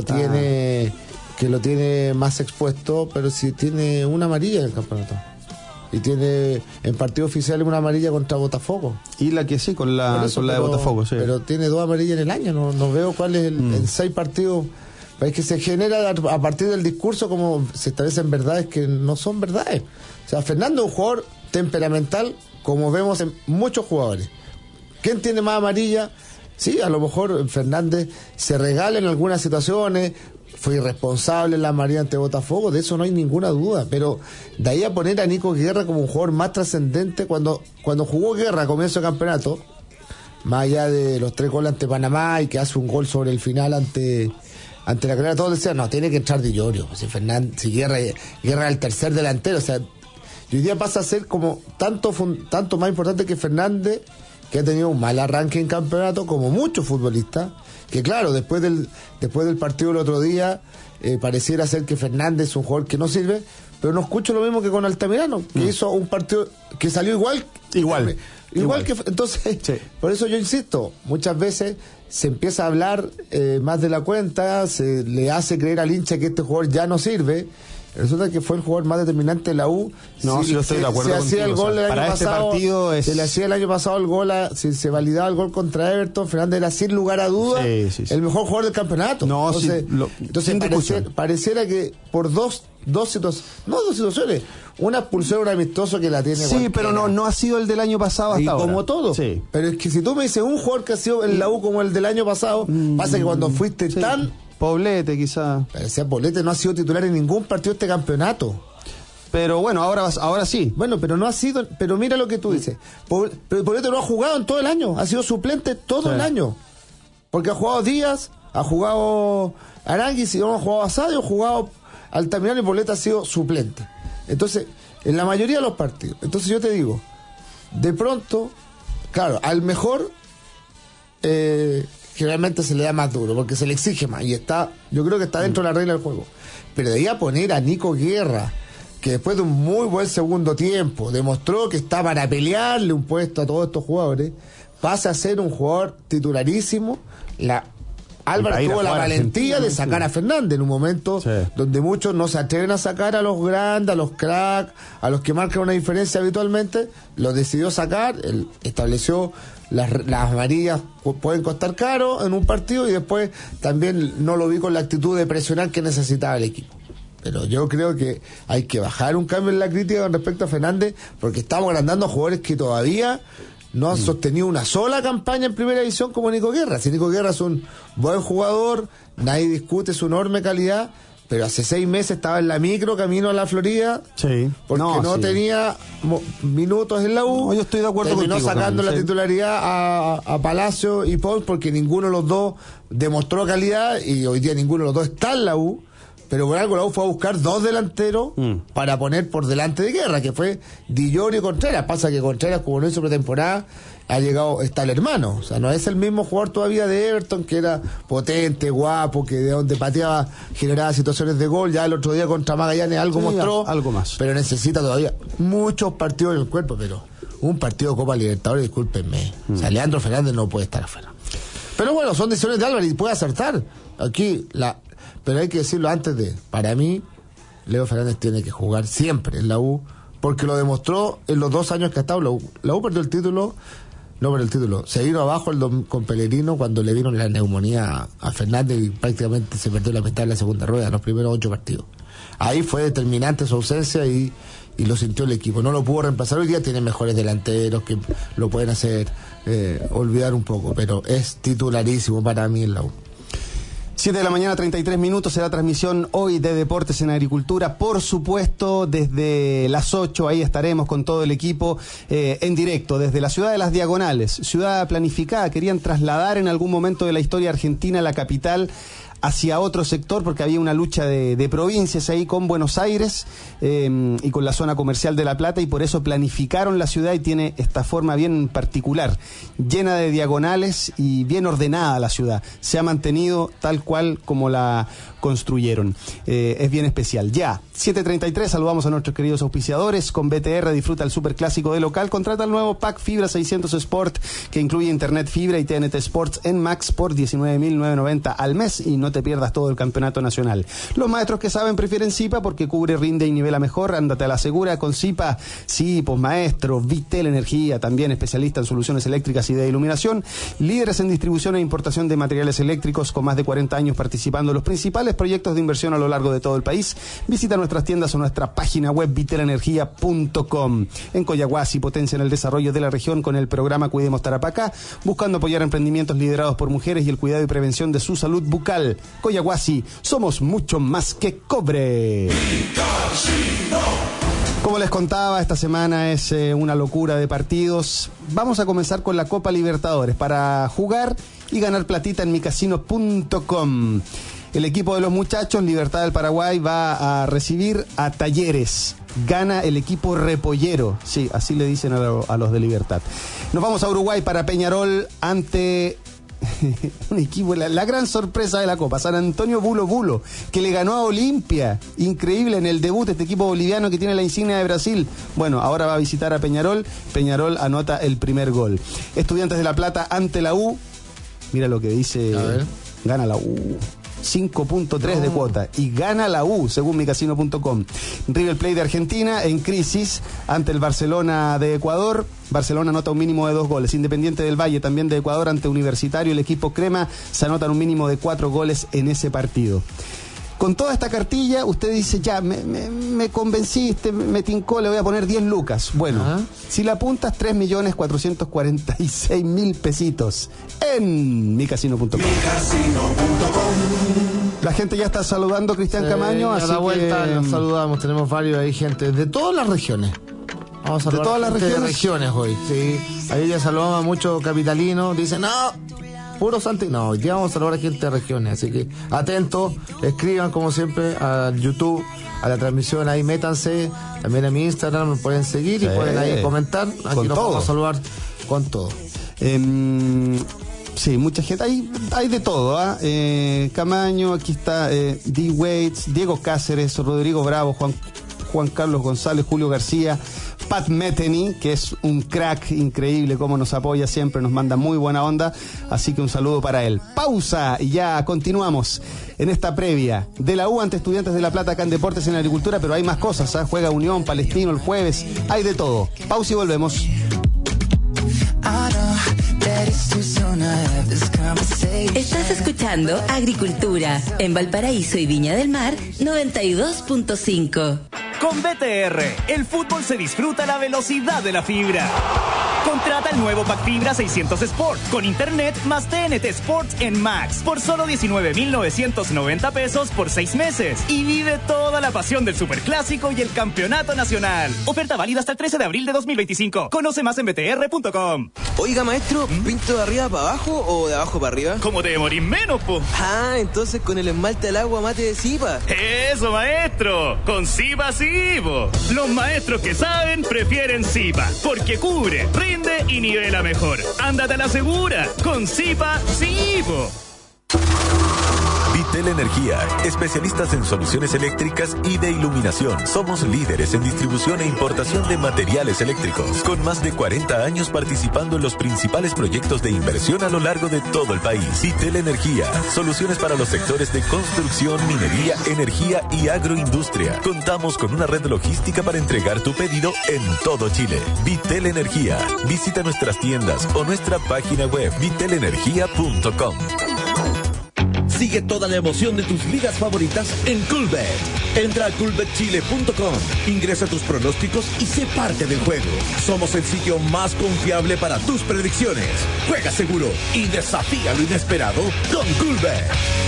lo tiene más expuesto, pero si tiene una amarilla en el campeonato. Y tiene en partido oficial una amarilla contra Botafogo. Y la que sí, con la de Botafogo, sí. Pero tiene 2 amarillas en el año, no veo cuál es en 6 partidos. Es que se genera a partir del discurso como se establecen verdades que no son verdades. O sea, Fernando es un jugador temperamental, como vemos en muchos jugadores. ¿Quién tiene más amarilla? Sí, a lo mejor Fernández se regala en algunas situaciones, fue irresponsable en la amarilla ante Botafogo, de eso no hay ninguna duda, pero de ahí a poner a Nico Guerra como un jugador más trascendente, cuando jugó Guerra a comienzo de campeonato, más allá de los 3 goles ante Panamá y que hace un gol sobre el final ante la carrera, todos decían, no, tiene que entrar Di Llorio, si Guerra es el tercer delantero, o sea, y hoy día pasa a ser como tanto más importante que Fernández, que ha tenido un mal arranque en campeonato, como muchos futbolistas, que claro, después del partido del otro día, pareciera ser que Fernández es un jugador que no sirve, pero no escucho lo mismo que con Altamirano, que hizo un partido que salió igual que... Entonces, sí. Por eso yo insisto, muchas veces se empieza a hablar más de la cuenta, se le hace creer al hincha que este jugador ya no sirve. Resulta que fue el jugador más determinante de la U. No, si yo estoy de acuerdo contigo. Hacía el gol el año pasado, partido se le hacía el año pasado el gol, si se validaba el gol contra Everton, Fernández era sin lugar a duda el mejor jugador del campeonato. No, entonces pareciera que por dos situaciones, una expulsión, un amistoso que la tiene cualquiera. Pero no ha sido el del año pasado hasta ahora. Como todo. Sí. Pero es que si tú me dices un jugador que ha sido en la U como el del año pasado, pasa que cuando fuiste tan... Poblete, quizá. Poblete no ha sido titular en ningún partido de este campeonato. pero bueno, ahora sí. Bueno, pero no ha sido, pero mira lo que tú dices. Poblete no ha jugado en todo el año, ha sido suplente todo el año. Porque ha jugado Díaz, ha jugado Aranguis, ha jugado Asadio, ha jugado Altamirano, y Poblete ha sido suplente. Entonces, en la mayoría de los partidos. Entonces yo te digo, de pronto, claro, al mejor generalmente se le da más duro, porque se le exige más, y yo creo que está dentro de la regla del juego. Pero de ahí a poner a Nico Guerra, que después de un muy buen segundo tiempo demostró que está para pelearle un puesto a todos estos jugadores, pasa a ser un jugador titularísimo. Álvarez tuvo la valentía de sacar a Fernández en un momento donde muchos no se atreven a sacar a los grandes, a los cracks, a los que marcan una diferencia habitualmente. Lo decidió sacar, él estableció las amarillas pueden costar caro en un partido, y después también no lo vi con la actitud de presionar que necesitaba el equipo. Pero yo creo que hay que bajar un cambio en la crítica con respecto a Fernández, porque estamos agrandando a jugadores que todavía no han sostenido una sola campaña en primera división como Nico Guerra. Si Nico Guerra es un buen jugador, nadie discute su enorme calidad, pero hace 6 meses estaba en la micro camino a la Florida, porque no tenía minutos en la U. No, yo estoy de acuerdo terminó contigo, sacando Carlos, la titularidad a Palacio y Pons, porque ninguno de los dos demostró calidad, y hoy día ninguno de los dos está en la U. Pero por algo la U fue a buscar 2 delanteros para poner por delante de Guerra, que fue Dillon y Contreras. Pasa que Contreras, como no hizo pretemporada, está el hermano. O sea, no es el mismo jugador todavía de Everton, que era potente, guapo, que de donde pateaba generaba situaciones de gol. Ya el otro día contra Magallanes mostró, algo más. Pero necesita todavía muchos partidos en el cuerpo. Pero un partido de Copa Libertadores, discúlpenme. O sea, Leandro Fernández no puede estar afuera. Pero bueno, son decisiones de Álvarez y puede acertar. Aquí pero hay que decirlo para mí, Leo Fernández tiene que jugar siempre en la U, porque lo demostró en los 2 años que ha estado en la U. La U perdió el título, se vino abajo con Pellegrino cuando le vino la neumonía a Fernández, y prácticamente se perdió la mitad de la segunda rueda, en los primeros 8 partidos. Ahí fue determinante su ausencia y lo sintió el equipo. No lo pudo reemplazar. Hoy día tiene mejores delanteros que lo pueden hacer olvidar un poco, pero es titularísimo para mí en la U. 7 de la mañana, 33 minutos, será transmisión hoy de Deportes en Agricultura. Por supuesto, desde las 8, ahí estaremos con todo el equipo en directo, desde la ciudad de Las Diagonales, ciudad planificada. Querían trasladar en algún momento de la historia argentina la capital hacia otro sector, porque había una lucha de provincias ahí con Buenos Aires y con la zona comercial de La Plata, y por eso planificaron la ciudad, y tiene esta forma bien particular, llena de diagonales y bien ordenada la ciudad. Se ha mantenido tal cual como la construyeron. Es bien especial. Ya, 7:33, saludamos a nuestros queridos auspiciadores. Con BTR disfruta el superclásico de local. Contrata el nuevo Pack Fibra 600 Sport, que incluye Internet Fibra y TNT Sports en Max por $19,990 al mes, y no te pierdas todo el campeonato nacional. Los maestros que saben prefieren Zipa, porque cubre, rinde y nivela mejor. Ándate a la segura con Zipa. Sí, pues maestro. Vitel Energía, también especialista en soluciones eléctricas y de iluminación. Líderes en distribución e importación de materiales eléctricos, con más de 40 años participando en los principales proyectos de inversión a lo largo de todo el país. Visita nuestras tiendas o nuestra página web vitelenergia.com. En Coyahuasi potencian el desarrollo de la región con el programa Cuidemos Tarapacá, buscando apoyar emprendimientos liderados por mujeres y el cuidado y prevención de su salud bucal. Coyahuasi, somos mucho más que cobre. Como les contaba, esta semana es una locura de partidos. Vamos a comenzar con la Copa Libertadores para jugar y ganar platita en micasino.com. El equipo de los muchachos, Libertad del Paraguay, va a recibir a Talleres. Gana el equipo repollero. Sí, así le dicen a los de Libertad. Nos vamos a Uruguay para Peñarol ante un equipo, la gran sorpresa de la Copa, San Antonio Bulo Bulo, que le ganó a Olimpia. Increíble en el debut, este equipo boliviano que tiene la insignia de Brasil. Bueno, ahora va a visitar a Peñarol. Peñarol anota el primer gol. Estudiantes de La Plata ante la U. Mira lo que dice. Gana la U. 5.3 de cuota y gana la U, según micasino.com. River Plate de Argentina en crisis ante el Barcelona de Ecuador. Barcelona anota un mínimo de 2 goles. Independiente del Valle, también de Ecuador, ante Universitario. El equipo crema se anotan un mínimo de 4 goles en ese partido. Con toda esta cartilla, usted dice, ya, me convenciste, me tincó, le voy a poner 10 lucas. Bueno, si la apuntas, 3.446.000 pesitos en micasino.com. Micasino.com. La gente ya está saludando a Cristian Camaño, a así la vuelta que nos saludamos, tenemos varios ahí, gente de todas las regiones. Vamos a saludar de todas las regiones hoy, sí. Ahí ya saludamos a muchos capitalinos, dicen, no, puro Santi. No, hoy día vamos a saludar a gente de regiones, así que atentos, escriban como siempre a YouTube, a la transmisión, ahí métanse, también a mi Instagram, me pueden seguir y pueden ahí comentar, aquí nos vamos a saludar con todo. Sí, mucha gente, hay de todo, Camaño, aquí está D. Waits, Diego Cáceres, Rodrigo Bravo, Juan Carlos González, Julio García, Pat Metheny, que es un crack increíble, cómo nos apoya siempre, nos manda muy buena onda, así que un saludo para él. Pausa y ya continuamos en esta previa de la U ante Estudiantes de La Plata acá en Deportes en Agricultura, pero hay más cosas, juega Unión, Palestino el jueves, hay de todo. Pausa y volvemos. Estás escuchando Agricultura en Valparaíso y Viña del Mar 92.5. Con BTR, el fútbol se disfruta a la velocidad de la fibra. Contrata el nuevo Pack Fibra 600 Sport con internet más TNT Sports en Max por solo 19,990 pesos por 6 meses y vive toda la pasión del Superclásico y el Campeonato Nacional. Oferta válida hasta el 13 de abril de 2025. Conoce más en btr.com. Oiga, maestro, ¿pinto de arriba para abajo o de abajo para arriba? ¿Cómo te demorís menos, po? Ah, entonces con el esmalte al agua mate de Zipa. Eso, maestro, con Zipa sí, po. Los maestros que saben prefieren Zipa porque cubre, rinde y nivela mejor. Ándate a la segura, con Zipa sí, po. Vitel Energía, especialistas en soluciones eléctricas y de iluminación. Somos líderes en distribución e importación de materiales eléctricos, con más de 40 años participando en los principales proyectos de inversión a lo largo de todo el país. Vitel Energía, soluciones para los sectores de construcción, minería, energía y agroindustria. Contamos con una red logística para entregar tu pedido en todo Chile. Vitel Energía, visita nuestras tiendas o nuestra página web vitelenergia.com. Sigue toda la emoción de tus ligas favoritas en Coolbet. Entra a coolbetchile.com, ingresa tus pronósticos y sé parte del juego. Somos el sitio más confiable para tus predicciones. Juega seguro y desafía lo inesperado con Coolbet.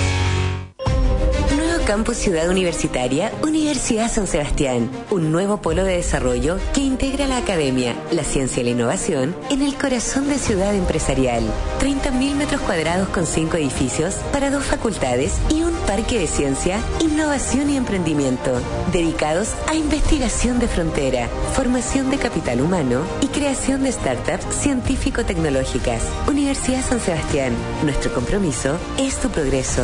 Campus Ciudad Universitaria, Universidad San Sebastián. Un nuevo polo de desarrollo que integra la academia, la ciencia y la innovación en el corazón de ciudad empresarial. 30.000 metros cuadrados con 5 edificios para 2 facultades y un parque de ciencia, innovación y emprendimiento. Dedicados a investigación de frontera, formación de capital humano y creación de startups científico-tecnológicas. Universidad San Sebastián. Nuestro compromiso es tu progreso.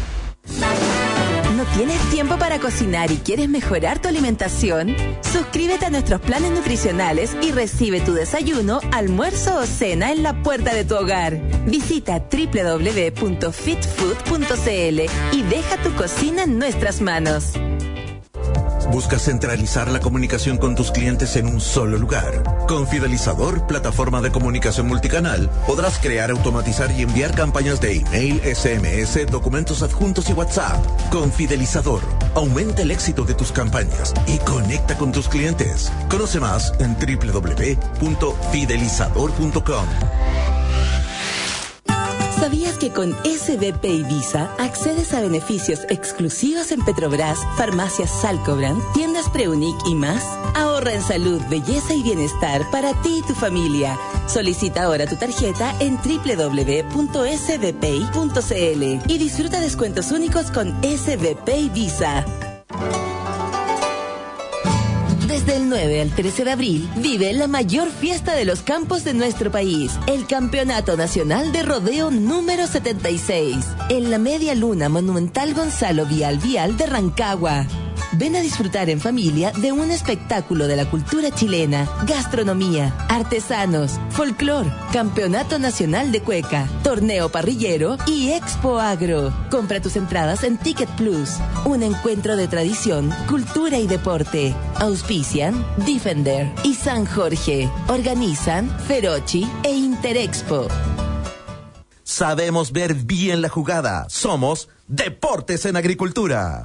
¿Tienes tiempo para cocinar y quieres mejorar tu alimentación? Suscríbete a nuestros planes nutricionales y recibe tu desayuno, almuerzo o cena en la puerta de tu hogar. Visita www.fitfood.cl y deja tu cocina en nuestras manos. ¿Buscas centralizar la comunicación con tus clientes en un solo lugar? Con Fidelizador, plataforma de comunicación multicanal, podrás crear, automatizar y enviar campañas de email, SMS, documentos adjuntos y WhatsApp. Con Fidelizador, aumenta el éxito de tus campañas y conecta con tus clientes. Conoce más en www.fidelizador.com. ¿Sabías que con SBP y Visa accedes a beneficios exclusivos en Petrobras, farmacias Salcobrand, tiendas Preunic y más? Ahorra en salud, belleza y bienestar para ti y tu familia. Solicita ahora tu tarjeta en www.sbpi.cl y disfruta descuentos únicos con SBP y Visa. Desde el 9 al 13 de abril, vive la mayor fiesta de los campos de nuestro país, el Campeonato Nacional de Rodeo número 76, en la Media Luna Monumental Gonzalo Vial de Rancagua. Ven a disfrutar en familia de un espectáculo de la cultura chilena, gastronomía, artesanos, folclor, Campeonato Nacional de Cueca, torneo parrillero y Expo Agro. Compra tus entradas en Ticket Plus, un encuentro de tradición, cultura y deporte. Auspician Defender y San Jorge. Organizan Ferochi e Interexpo. Sabemos ver bien la jugada. Somos Deportes en Agricultura.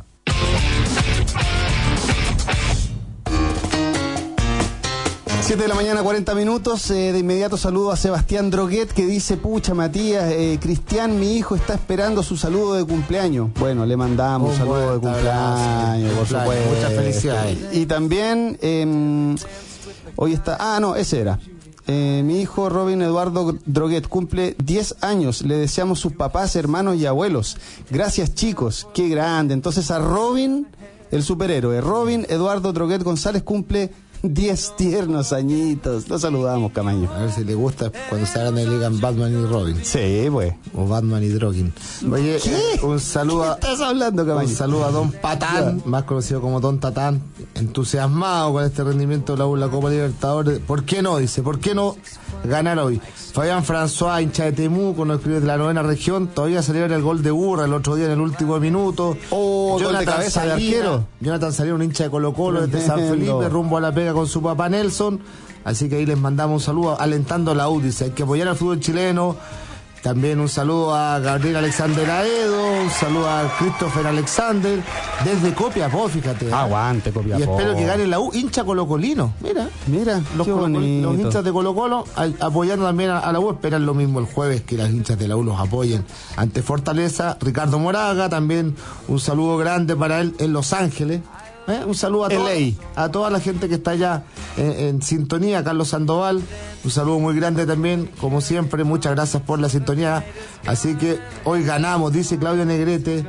7 de la mañana, 40 minutos. De inmediato saludo a Sebastián Droguet, que dice: pucha, Matías, Cristian, mi hijo está esperando su saludo de cumpleaños. Bueno, le mandamos un saludo de cumpleaños, por supuesto. Muchas felicidades. Y también, hoy está... Ah, no, ese era. Mi hijo Robin Eduardo Droguet cumple 10 años. Le deseamos sus papás, hermanos y abuelos. Gracias, chicos. Qué grande. Entonces a Robin, el superhéroe, Robin Eduardo Droguet González cumple 10 tiernos añitos. Lo saludamos, Camaño. A ver si le gusta cuando se hagan y digan Batman y Robin. Sí, pues. O Batman y Drogin. Oye, un saludo a... ¿Qué estás hablando, Camaño? Un saludo a Don Patán, más conocido como Don Tatán, entusiasmado con este rendimiento de la U en la Copa Libertadores. ¿Por qué no? Dice, ¿por qué no ganar hoy? Fabián François, hincha de Temuco, nos escribe de la 9ª región, todavía celebra el gol de Urra el otro día en el último minuto. Gol de cabeza de arquero. Jonathan Salina, un hincha de Colo-Colo desde San Felipe, rumbo a La Pega con su papá Nelson. Así que ahí les mandamos un saludo alentando a la U. Dice, hay que apoyar al fútbol chileno. También un saludo a Gabriel Alexander Aedo, un saludo a Christopher Alexander, desde Copiapó, fíjate. Aguante, Copiapó. Y espero que gane la U, hincha colocolino. Mira, los hinchas de Colo-Colo apoyando también a la U, esperan lo mismo el jueves, que las hinchas de la U los apoyen ante Fortaleza. Ricardo Moraga, también un saludo grande para él en Los Ángeles. Un saludo a toda la gente que está allá en sintonía. Carlos Sandoval, un saludo muy grande también, como siempre, muchas gracias por la sintonía. Así que hoy ganamos, dice Claudio Negrete.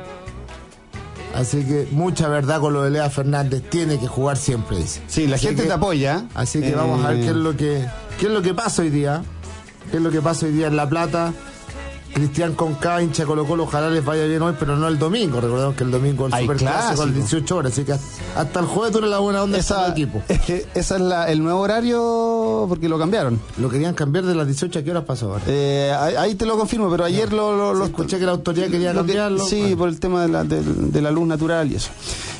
Así que mucha verdad con lo de Lea Fernández, tiene que jugar siempre, dice. Sí, la gente te apoya. Así que vamos a ver qué es lo que pasa hoy día. ¿Qué es lo que pasa hoy día en La Plata? Cristian Conca, hincha Colo-Colo, ojalá les vaya bien hoy, pero no el domingo. Recordemos que el domingo el Superclásico al 18 horas, así que hasta el jueves dura la buena onda ese equipo. Esa es el nuevo horario, porque lo cambiaron. Lo querían cambiar de las 18 a qué horas pasó ahora. Ahí te lo confirmo, pero ayer lo escuché que la autoridad quería cambiarlo. Sí, por el tema de la luz natural y eso.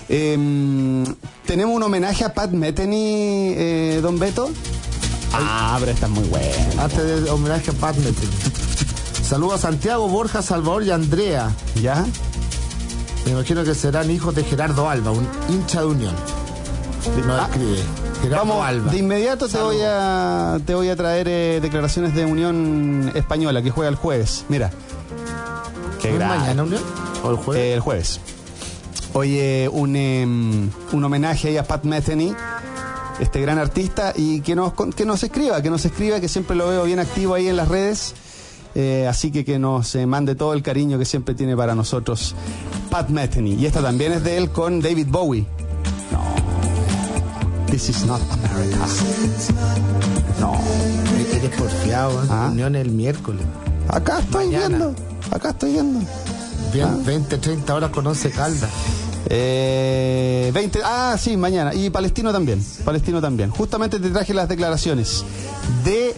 Tenemos un homenaje a Pat Metheny, don Beto. Pero está muy bueno. Antes de homenaje a Pat Metheny. Saludos a Santiago, Borja, Salvador y Andrea. ¿Ya? Me imagino que serán hijos de Gerardo Alba, un hincha de Unión. No escribe. Gerardo Alba. De inmediato te voy a traer declaraciones de Unión Española, que juega el jueves. Mira. ¿Es mañana Unión? ¿O el jueves? El jueves. Oye, un homenaje ahí a Pat Metheny, este gran artista, y que nos escriba, que siempre lo veo bien activo ahí en las redes. Así que nos mande todo el cariño que siempre tiene para nosotros Pat Metheny. Y esta también es de él con David Bowie. No, this is not America. No, eres porfiado. Unión el miércoles. Acá estoy viendo. 20, 30 horas con 11 Caldas. 20. Sí, mañana. Y Palestino también. Justamente te traje las declaraciones de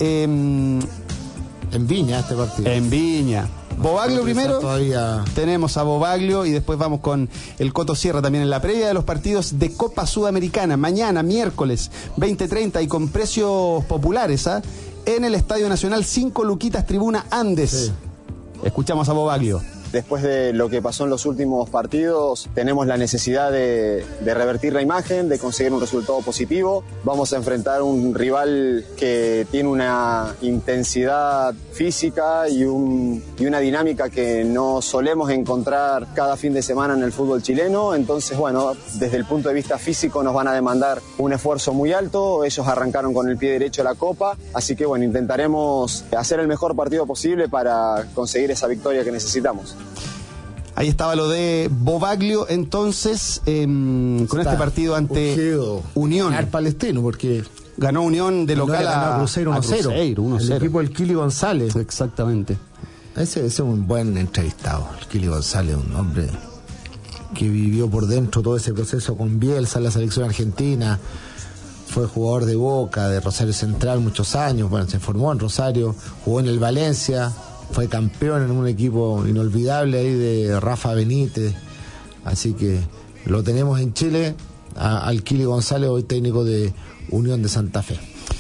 en Viña este partido. En Viña. Bobaglio primero. Todavía... Tenemos a Bobaglio y después vamos con el Coto Sierra también en la previa de los partidos de Copa Sudamericana. Mañana, miércoles, 20:30 y con precios populares, en el Estadio Nacional, 5 luquitas, tribuna Andes. Sí. Escuchamos a Bobaglio. Después de lo que pasó en los últimos partidos, tenemos la necesidad de revertir la imagen, de conseguir un resultado positivo. Vamos a enfrentar un rival que tiene una intensidad física y una dinámica que no solemos encontrar cada fin de semana en el fútbol chileno. Entonces, bueno, desde el punto de vista físico nos van a demandar un esfuerzo muy alto. Ellos arrancaron con el pie derecho la Copa, así que bueno, intentaremos hacer el mejor partido posible para conseguir esa victoria que necesitamos. Ahí estaba lo de Bobaglio, entonces, con este partido ante Unión. Al Palestino, porque ganó Unión de local a Cruzeiro 1-0. El equipo del Kili González. Exactamente. Ese es un buen entrevistado. El Kili González, un hombre que vivió por dentro todo ese proceso con Bielsa en la selección argentina. Fue jugador de Boca, de Rosario Central muchos años. Bueno, se formó en Rosario, jugó en el Valencia. Fue campeón en un equipo inolvidable ahí de Rafa Benítez. Así que lo tenemos en Chile, al Kili González, hoy técnico de Unión de Santa Fe.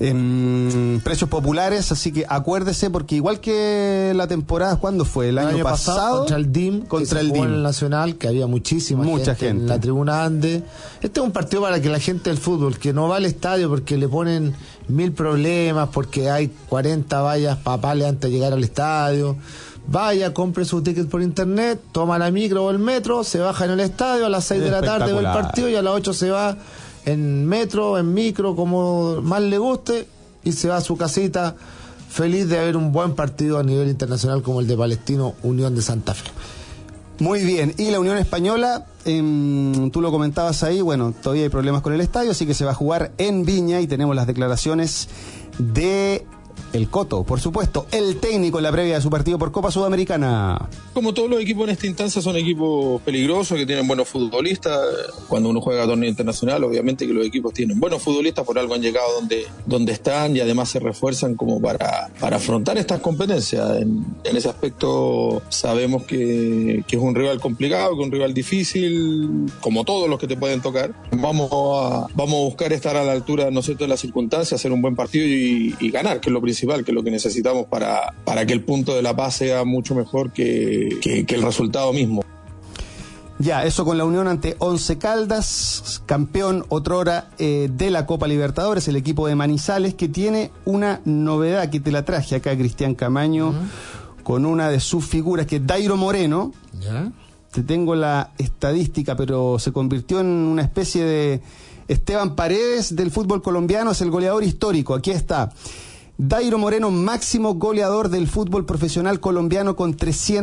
precios populares, así que acuérdese, porque igual que la temporada, ¿cuándo fue? El año pasado contra el DIM, contra el DIM, en el Nacional, que había mucha gente en la tribuna Ande. Este es un partido para que la gente del fútbol, que no va al estadio porque le ponen 1000 problemas, porque hay 40 vallas papales antes de llegar al estadio, vaya, compre su ticket por internet, toma la micro o el metro, se baja en el estadio, a las 6 de la tarde ve el partido y a las 8 se va en metro, en micro, como más le guste, y se va a su casita feliz de ver un buen partido a nivel internacional como el de Palestino Unión de Santa Fe. Muy bien, y la Unión Española, tú lo comentabas ahí, bueno, todavía hay problemas con el estadio, así que se va a jugar en Viña, y tenemos las declaraciones de el Coto, por supuesto, el técnico en la previa de su partido por Copa Sudamericana. Como todos los equipos en esta instancia son equipos peligrosos, que tienen buenos futbolistas. Cuando uno juega a torneo internacional, obviamente que los equipos tienen buenos futbolistas, por algo han llegado donde están, y además se refuerzan como para afrontar estas competencias. En ese aspecto sabemos que es un rival complicado, que es un rival difícil, como todos los que te pueden tocar. Vamos a buscar estar a la altura, ¿no es cierto?, de las circunstancias, hacer un buen partido y ganar, que es lo principal, que es lo que necesitamos para que el punto de la paz sea mucho mejor que el resultado mismo. Ya, eso con la Unión ante Once Caldas, campeón otrora de la Copa Libertadores, el equipo de Manizales, que tiene una novedad que te la traje acá, Cristian Camaño, con una de sus figuras, que es Dairo Moreno. ¿Ya? Te tengo la estadística, pero se convirtió en una especie de Esteban Paredes del fútbol colombiano, es el goleador histórico. Aquí está. Dairo Moreno, máximo goleador del fútbol profesional colombiano con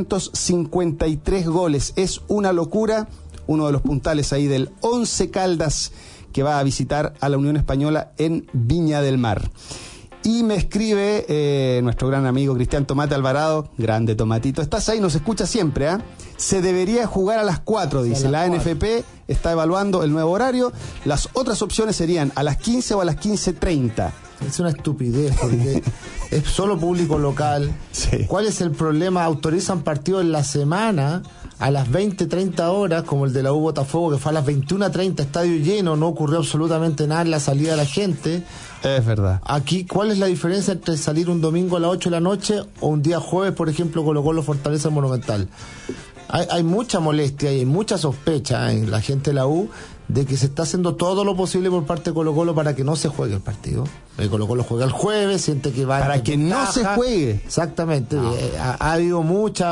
353 goles. Es una locura, uno de los puntales ahí del Once Caldas, que va a visitar a la Unión Española en Viña del Mar. Y me escribe nuestro gran amigo Cristian Tomate Alvarado, grande Tomatito, estás ahí, nos escucha siempre, ¿ah? Se debería jugar a las 4, dice. La NFP está evaluando el nuevo horario. Las otras opciones serían a las 15 o a las 15:30. Es una estupidez, porque es solo público local. Sí. ¿Cuál es el problema? Autorizan partidos en la semana a las 20:30 horas, como el de la U Botafogo, que fue a las 21:30, estadio lleno, no ocurrió absolutamente nada en la salida de la gente. Es verdad. Aquí, ¿cuál es la diferencia entre salir un domingo a las 8 de la noche o un día jueves, por ejemplo, Colo-Colo Fortaleza Monumental? Hay mucha molestia y hay mucha sospecha en la gente de la U de que se está haciendo todo lo posible por parte de Colo-Colo para que no se juegue el partido. Colo-Colo juega el jueves, siente que va para que no se juegue. Exactamente. No. Ha habido mucha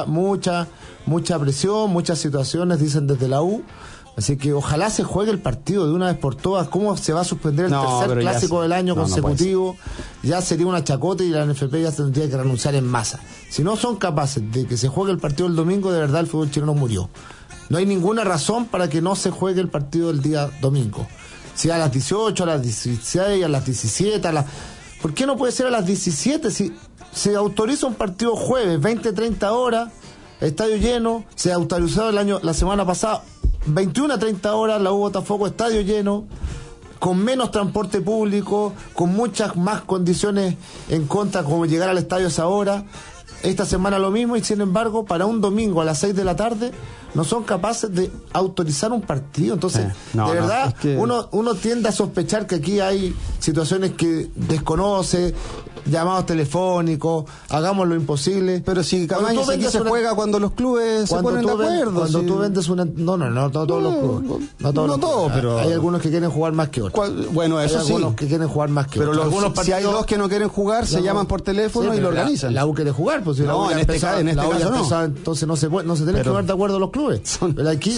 presión, muchas situaciones, dicen desde la U. Así que ojalá se juegue el partido de una vez por todas. ¿Cómo se va a suspender el tercer clásico del año consecutivo? Ya sería una chacota y la NFP ya tendría que renunciar en masa. Si no son capaces de que se juegue el partido el domingo, de verdad el fútbol chileno murió. No hay ninguna razón para que no se juegue el partido el día domingo. Si a las 18, a las 16, a las 17, ¿por qué no puede ser a las 17? Si se autoriza un partido jueves, 20-30 horas, estadio lleno, se autorizó la semana pasada, 21-30 horas, la U Botafogo, estadio lleno, con menos transporte público, con muchas más condiciones en contra, como llegar al estadio a esa hora. Esta semana lo mismo, y sin embargo, para un domingo a las 6 de la tarde, no son capaces de autorizar un partido. Entonces, de verdad, es que uno tiende a sospechar que aquí hay situaciones que desconoce, llamados telefónicos, hagamos lo imposible. Pero si Camaño aquí se juega cuando los clubes se ponen de acuerdo. Cuando tú vendes una... No todos los clubes. No todos, pero hay algunos que quieren jugar más que otros. Bueno, eso sí. Hay algunos que quieren jugar más que otros. Pero algunos partidos, si hay dos que no quieren jugar, se llaman por teléfono y lo organizan. La U quiere jugar, pues si no, en este caso no. Entonces no se tienen que poner de acuerdo los clubes. Pero aquí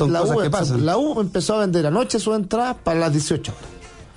la U empezó a vender anoche sus entradas para las 18 horas.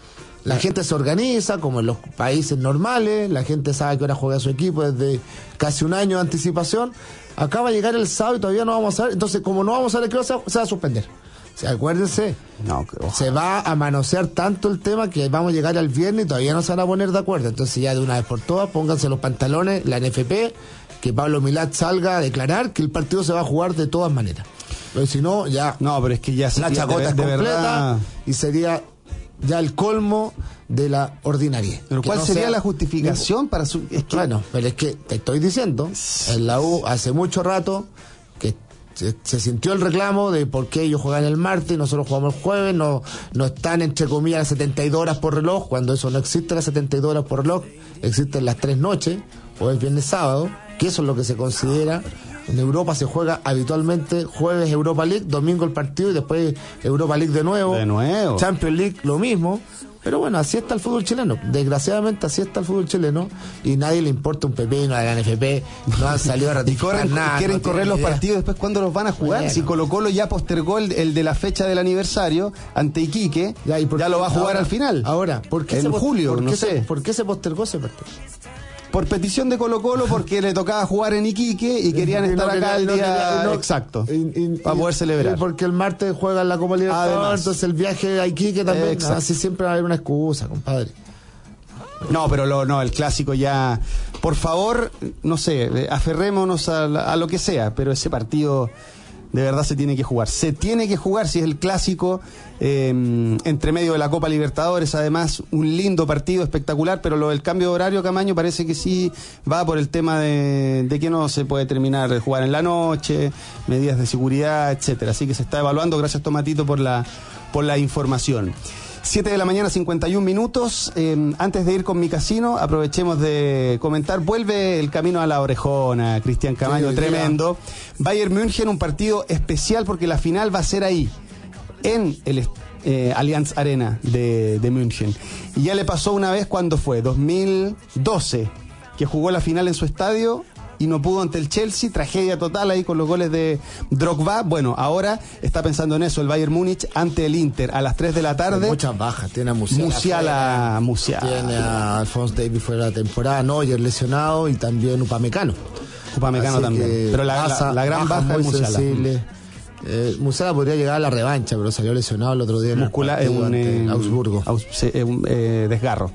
La gente se organiza, como en los países normales, la gente sabe que ahora juega su equipo desde casi un año de anticipación. Acaba de llegar el sábado y todavía no vamos a ver. Entonces, como no vamos a ver qué se va a suspender. O sea, acuérdense, se va a manosear tanto el tema que vamos a llegar al viernes y todavía no se van a poner de acuerdo. Entonces, ya de una vez por todas, pónganse los pantalones, la NFP, que Pablo Milat salga a declarar que el partido se va a jugar de todas maneras. Pero si no, ya... No, pero es que ya la chacota es completa verdad... y sería ya el colmo de la ordinaria. ¿Pero cuál sería la justificación para su...? Bueno, pero es que te estoy diciendo, en la U hace mucho rato que se sintió el reclamo de por qué ellos juegan el martes y nosotros jugamos el jueves, no están entre comillas las 72 horas por reloj, cuando eso no existe, las 72 horas por reloj, existen las 3 noches, jueves, viernes, sábado, que eso es lo que se considera. En Europa se juega habitualmente jueves Europa League, domingo el partido y después Europa League de nuevo. Champions League lo mismo. Pero bueno, así está el fútbol chileno. Desgraciadamente así está el fútbol chileno y nadie le importa un pepino a la NFP. No han salido a ratificar nada. Quieren no correr los idea. partidos después. ¿Cuándo los van a jugar? Bueno. Si Colo-Colo ya postergó el de la fecha del aniversario ante Iquique, ya lo va a jugar al final. Ahora, ¿por qué en julio? No sé. ¿Por qué se postergó ese partido? Por petición de Colo-Colo, porque le tocaba jugar en Iquique y querían estar acá el día exacto para poder celebrar. Porque el martes juegan la Copa Libertadores, entonces el viaje a Iquique también. Exacto. Así siempre va a haber una excusa, compadre. No, pero el clásico ya... Por favor, no sé, aferrémonos a lo que sea, pero ese partido de verdad se tiene que jugar. Se tiene que jugar si es el clásico, entre medio de la Copa Libertadores, además, un lindo partido, espectacular, pero lo del cambio de horario, Camaño, parece que sí va por el tema de que no se puede terminar de jugar en la noche, medidas de seguridad, etcétera. Así que se está evaluando. Gracias, Tomatito, por la información. 7 de la mañana, 51 minutos. Antes de ir con mi casino, aprovechemos de comentar. Vuelve el camino a la orejona, Cristian Camaño, sí, tremendo. Bayern München, un partido especial porque la final va a ser ahí, en el Allianz Arena de München. Y ya le pasó una vez, cuando fue 2012, que jugó la final en su estadio y no pudo ante el Chelsea, tragedia total ahí con los goles de Drogba. Bueno, ahora está pensando en eso el Bayern Múnich ante el Inter a las 3 de la tarde. Muchas bajas, tiene a Musiala. Tiene a Alphonse Davies fuera de la temporada, Neuer lesionado y también Upamecano también. Pero la gran baja es Musiala. Musiala podría llegar a la revancha, pero salió lesionado el otro día en Augsburgo. Desgarro.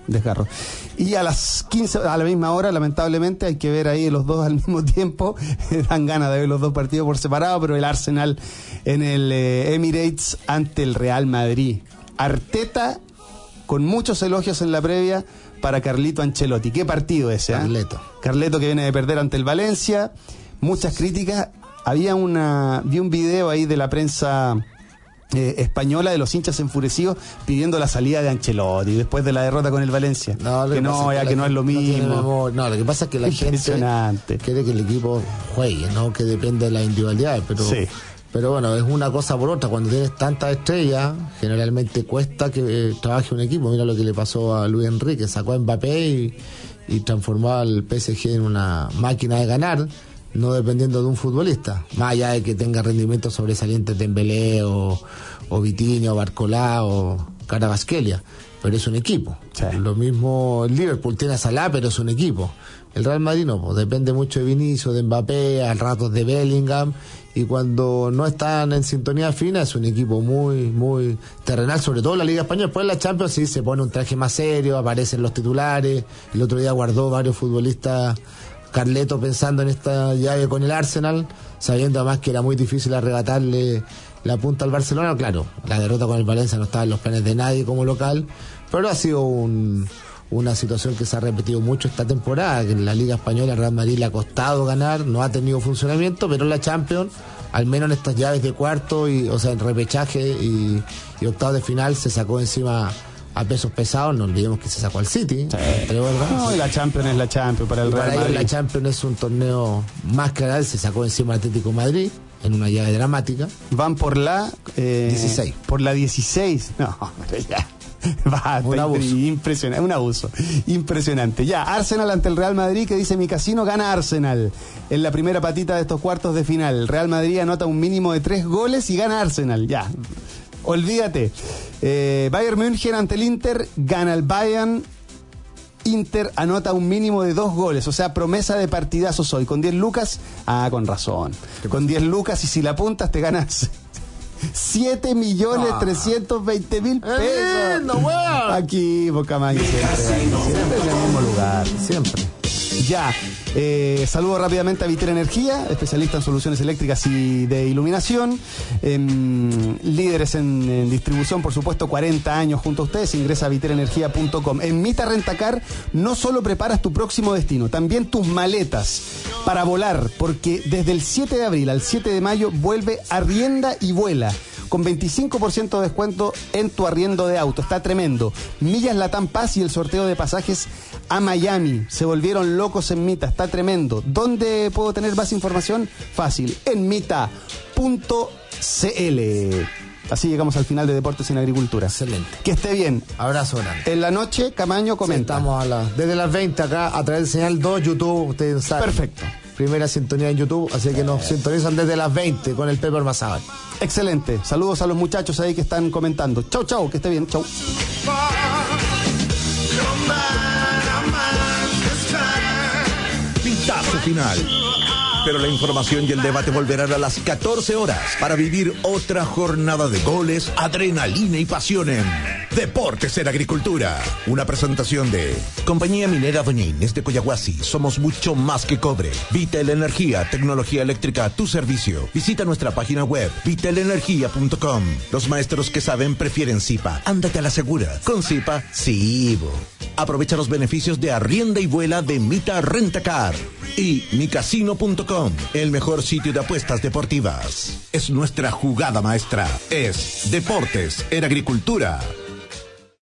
Y a las 15, a la misma hora, lamentablemente, hay que ver ahí los dos al mismo tiempo. Dan ganas de ver los dos partidos por separado, pero el Arsenal en el Emirates ante el Real Madrid. Arteta, con muchos elogios en la previa para Carlito Ancelotti. ¿Qué partido ese? Carleto, que viene de perder ante el Valencia. Muchas críticas. Vi un video ahí de la prensa española, de los hinchas enfurecidos pidiendo la salida de Ancelotti después de la derrota con el Valencia. Que no es lo mismo. No, lo que pasa es que la gente quiere que el equipo juegue, no que depende de las individualidades, pero bueno, es una cosa por otra. Cuando tienes tantas estrellas, generalmente cuesta que trabaje un equipo. Mira lo que le pasó a Luis Enrique, sacó a Mbappé y transformó al PSG en una máquina de ganar, no dependiendo de un futbolista, más allá de que tenga rendimientos sobresalientes de Dembélé o Vitinha o Barcolá o Kvaratskhelia, pero es un equipo. Lo mismo el Liverpool, tiene a Salah, pero es un equipo. El Real Madrid no, pues depende mucho de Vinicius, de Mbappé, al rato de Bellingham, y cuando no están en sintonía fina es un equipo muy, muy terrenal, sobre todo en la Liga Española. Después en la Champions sí se pone un traje más serio, aparecen los titulares. El otro día guardó varios futbolistas Carleto pensando en esta llave con el Arsenal, sabiendo además que era muy difícil arrebatarle la punta al Barcelona. Claro, la derrota con el Valencia no estaba en los planes de nadie como local, pero ha sido una situación que se ha repetido mucho esta temporada, que en la Liga Española Real Madrid le ha costado ganar, no ha tenido funcionamiento, pero en la Champions, al menos en estas llaves de cuarto, en repechaje y octavos de final, se sacó encima a pesos pesados. No olvidemos que se sacó al City. Y la Champions es la Champions para el Real Madrid. La Champions es un torneo más que real, se sacó encima al Atlético de Madrid en una llave dramática. Van por la 16. Por la 16. No, ya. Un abuso. Impresionante, un abuso. Impresionante. Ya, Arsenal ante el Real Madrid, que dice mi casino, gana Arsenal en la primera patita de estos cuartos de final. Real Madrid anota un mínimo de 3 goles y gana Arsenal. Ya, olvídate. Bayern München ante el Inter, gana el Bayern. Inter anota un mínimo de 2 goles, o sea, promesa de partidazos hoy. Con 10 lucas, con razón. Con 10 lucas, y si la apuntas te ganas 7.320.000 pesos. No, aquí, Bocamayo, siempre en el mismo lugar, siempre. Ya. Saludo rápidamente a Vitel Energía, especialista en soluciones eléctricas y de iluminación. Líderes en distribución, por supuesto, 40 años junto a ustedes. Ingresa a vitelenergia.com. En Mita Rentacar no solo preparas tu próximo destino, también tus maletas para volar, porque desde el 7 de abril al 7 de mayo vuelve Arrienda y Vuela, con 25% de descuento en tu arriendo de auto. Está tremendo. Millas Latam Paz y el sorteo de pasajes a Miami. Se volvieron locos en Mita. Está tremendo. ¿Dónde puedo tener más información? Fácil. En mita.cl. Así llegamos al final de Deportes en Agricultura. Excelente. Que esté bien. Abrazo grande. En la noche, Camaño comenta. Sí, estamos desde las 20 acá a través del señal 2 YouTube. Ustedes saben. Perfecto. Primera sintonía en YouTube, así que nos sintonizan desde las 20 con el Pepe Ormazábal. Excelente. Saludos a los muchachos ahí que están comentando. Chau, chau, que esté bien. Chau. Pitazo final. Pero la información y el debate volverán a las 14 horas para vivir otra jornada de goles, adrenalina y pasión en Deportes en Agricultura. Una presentación de Compañía Minera Doña Inés de Coyahuasi. Somos mucho más que cobre. Vitel Energía, tecnología eléctrica a tu servicio. Visita nuestra página web, vitelenergia.com. Los maestros que saben prefieren Zipa. Ándate a la segura. Con Zipa, sí. Aprovecha los beneficios de Arrienda y Vuela de Mita Rentacar. Y micasino.com, el mejor sitio de apuestas deportivas. Es nuestra jugada maestra. Es Deportes en Agricultura.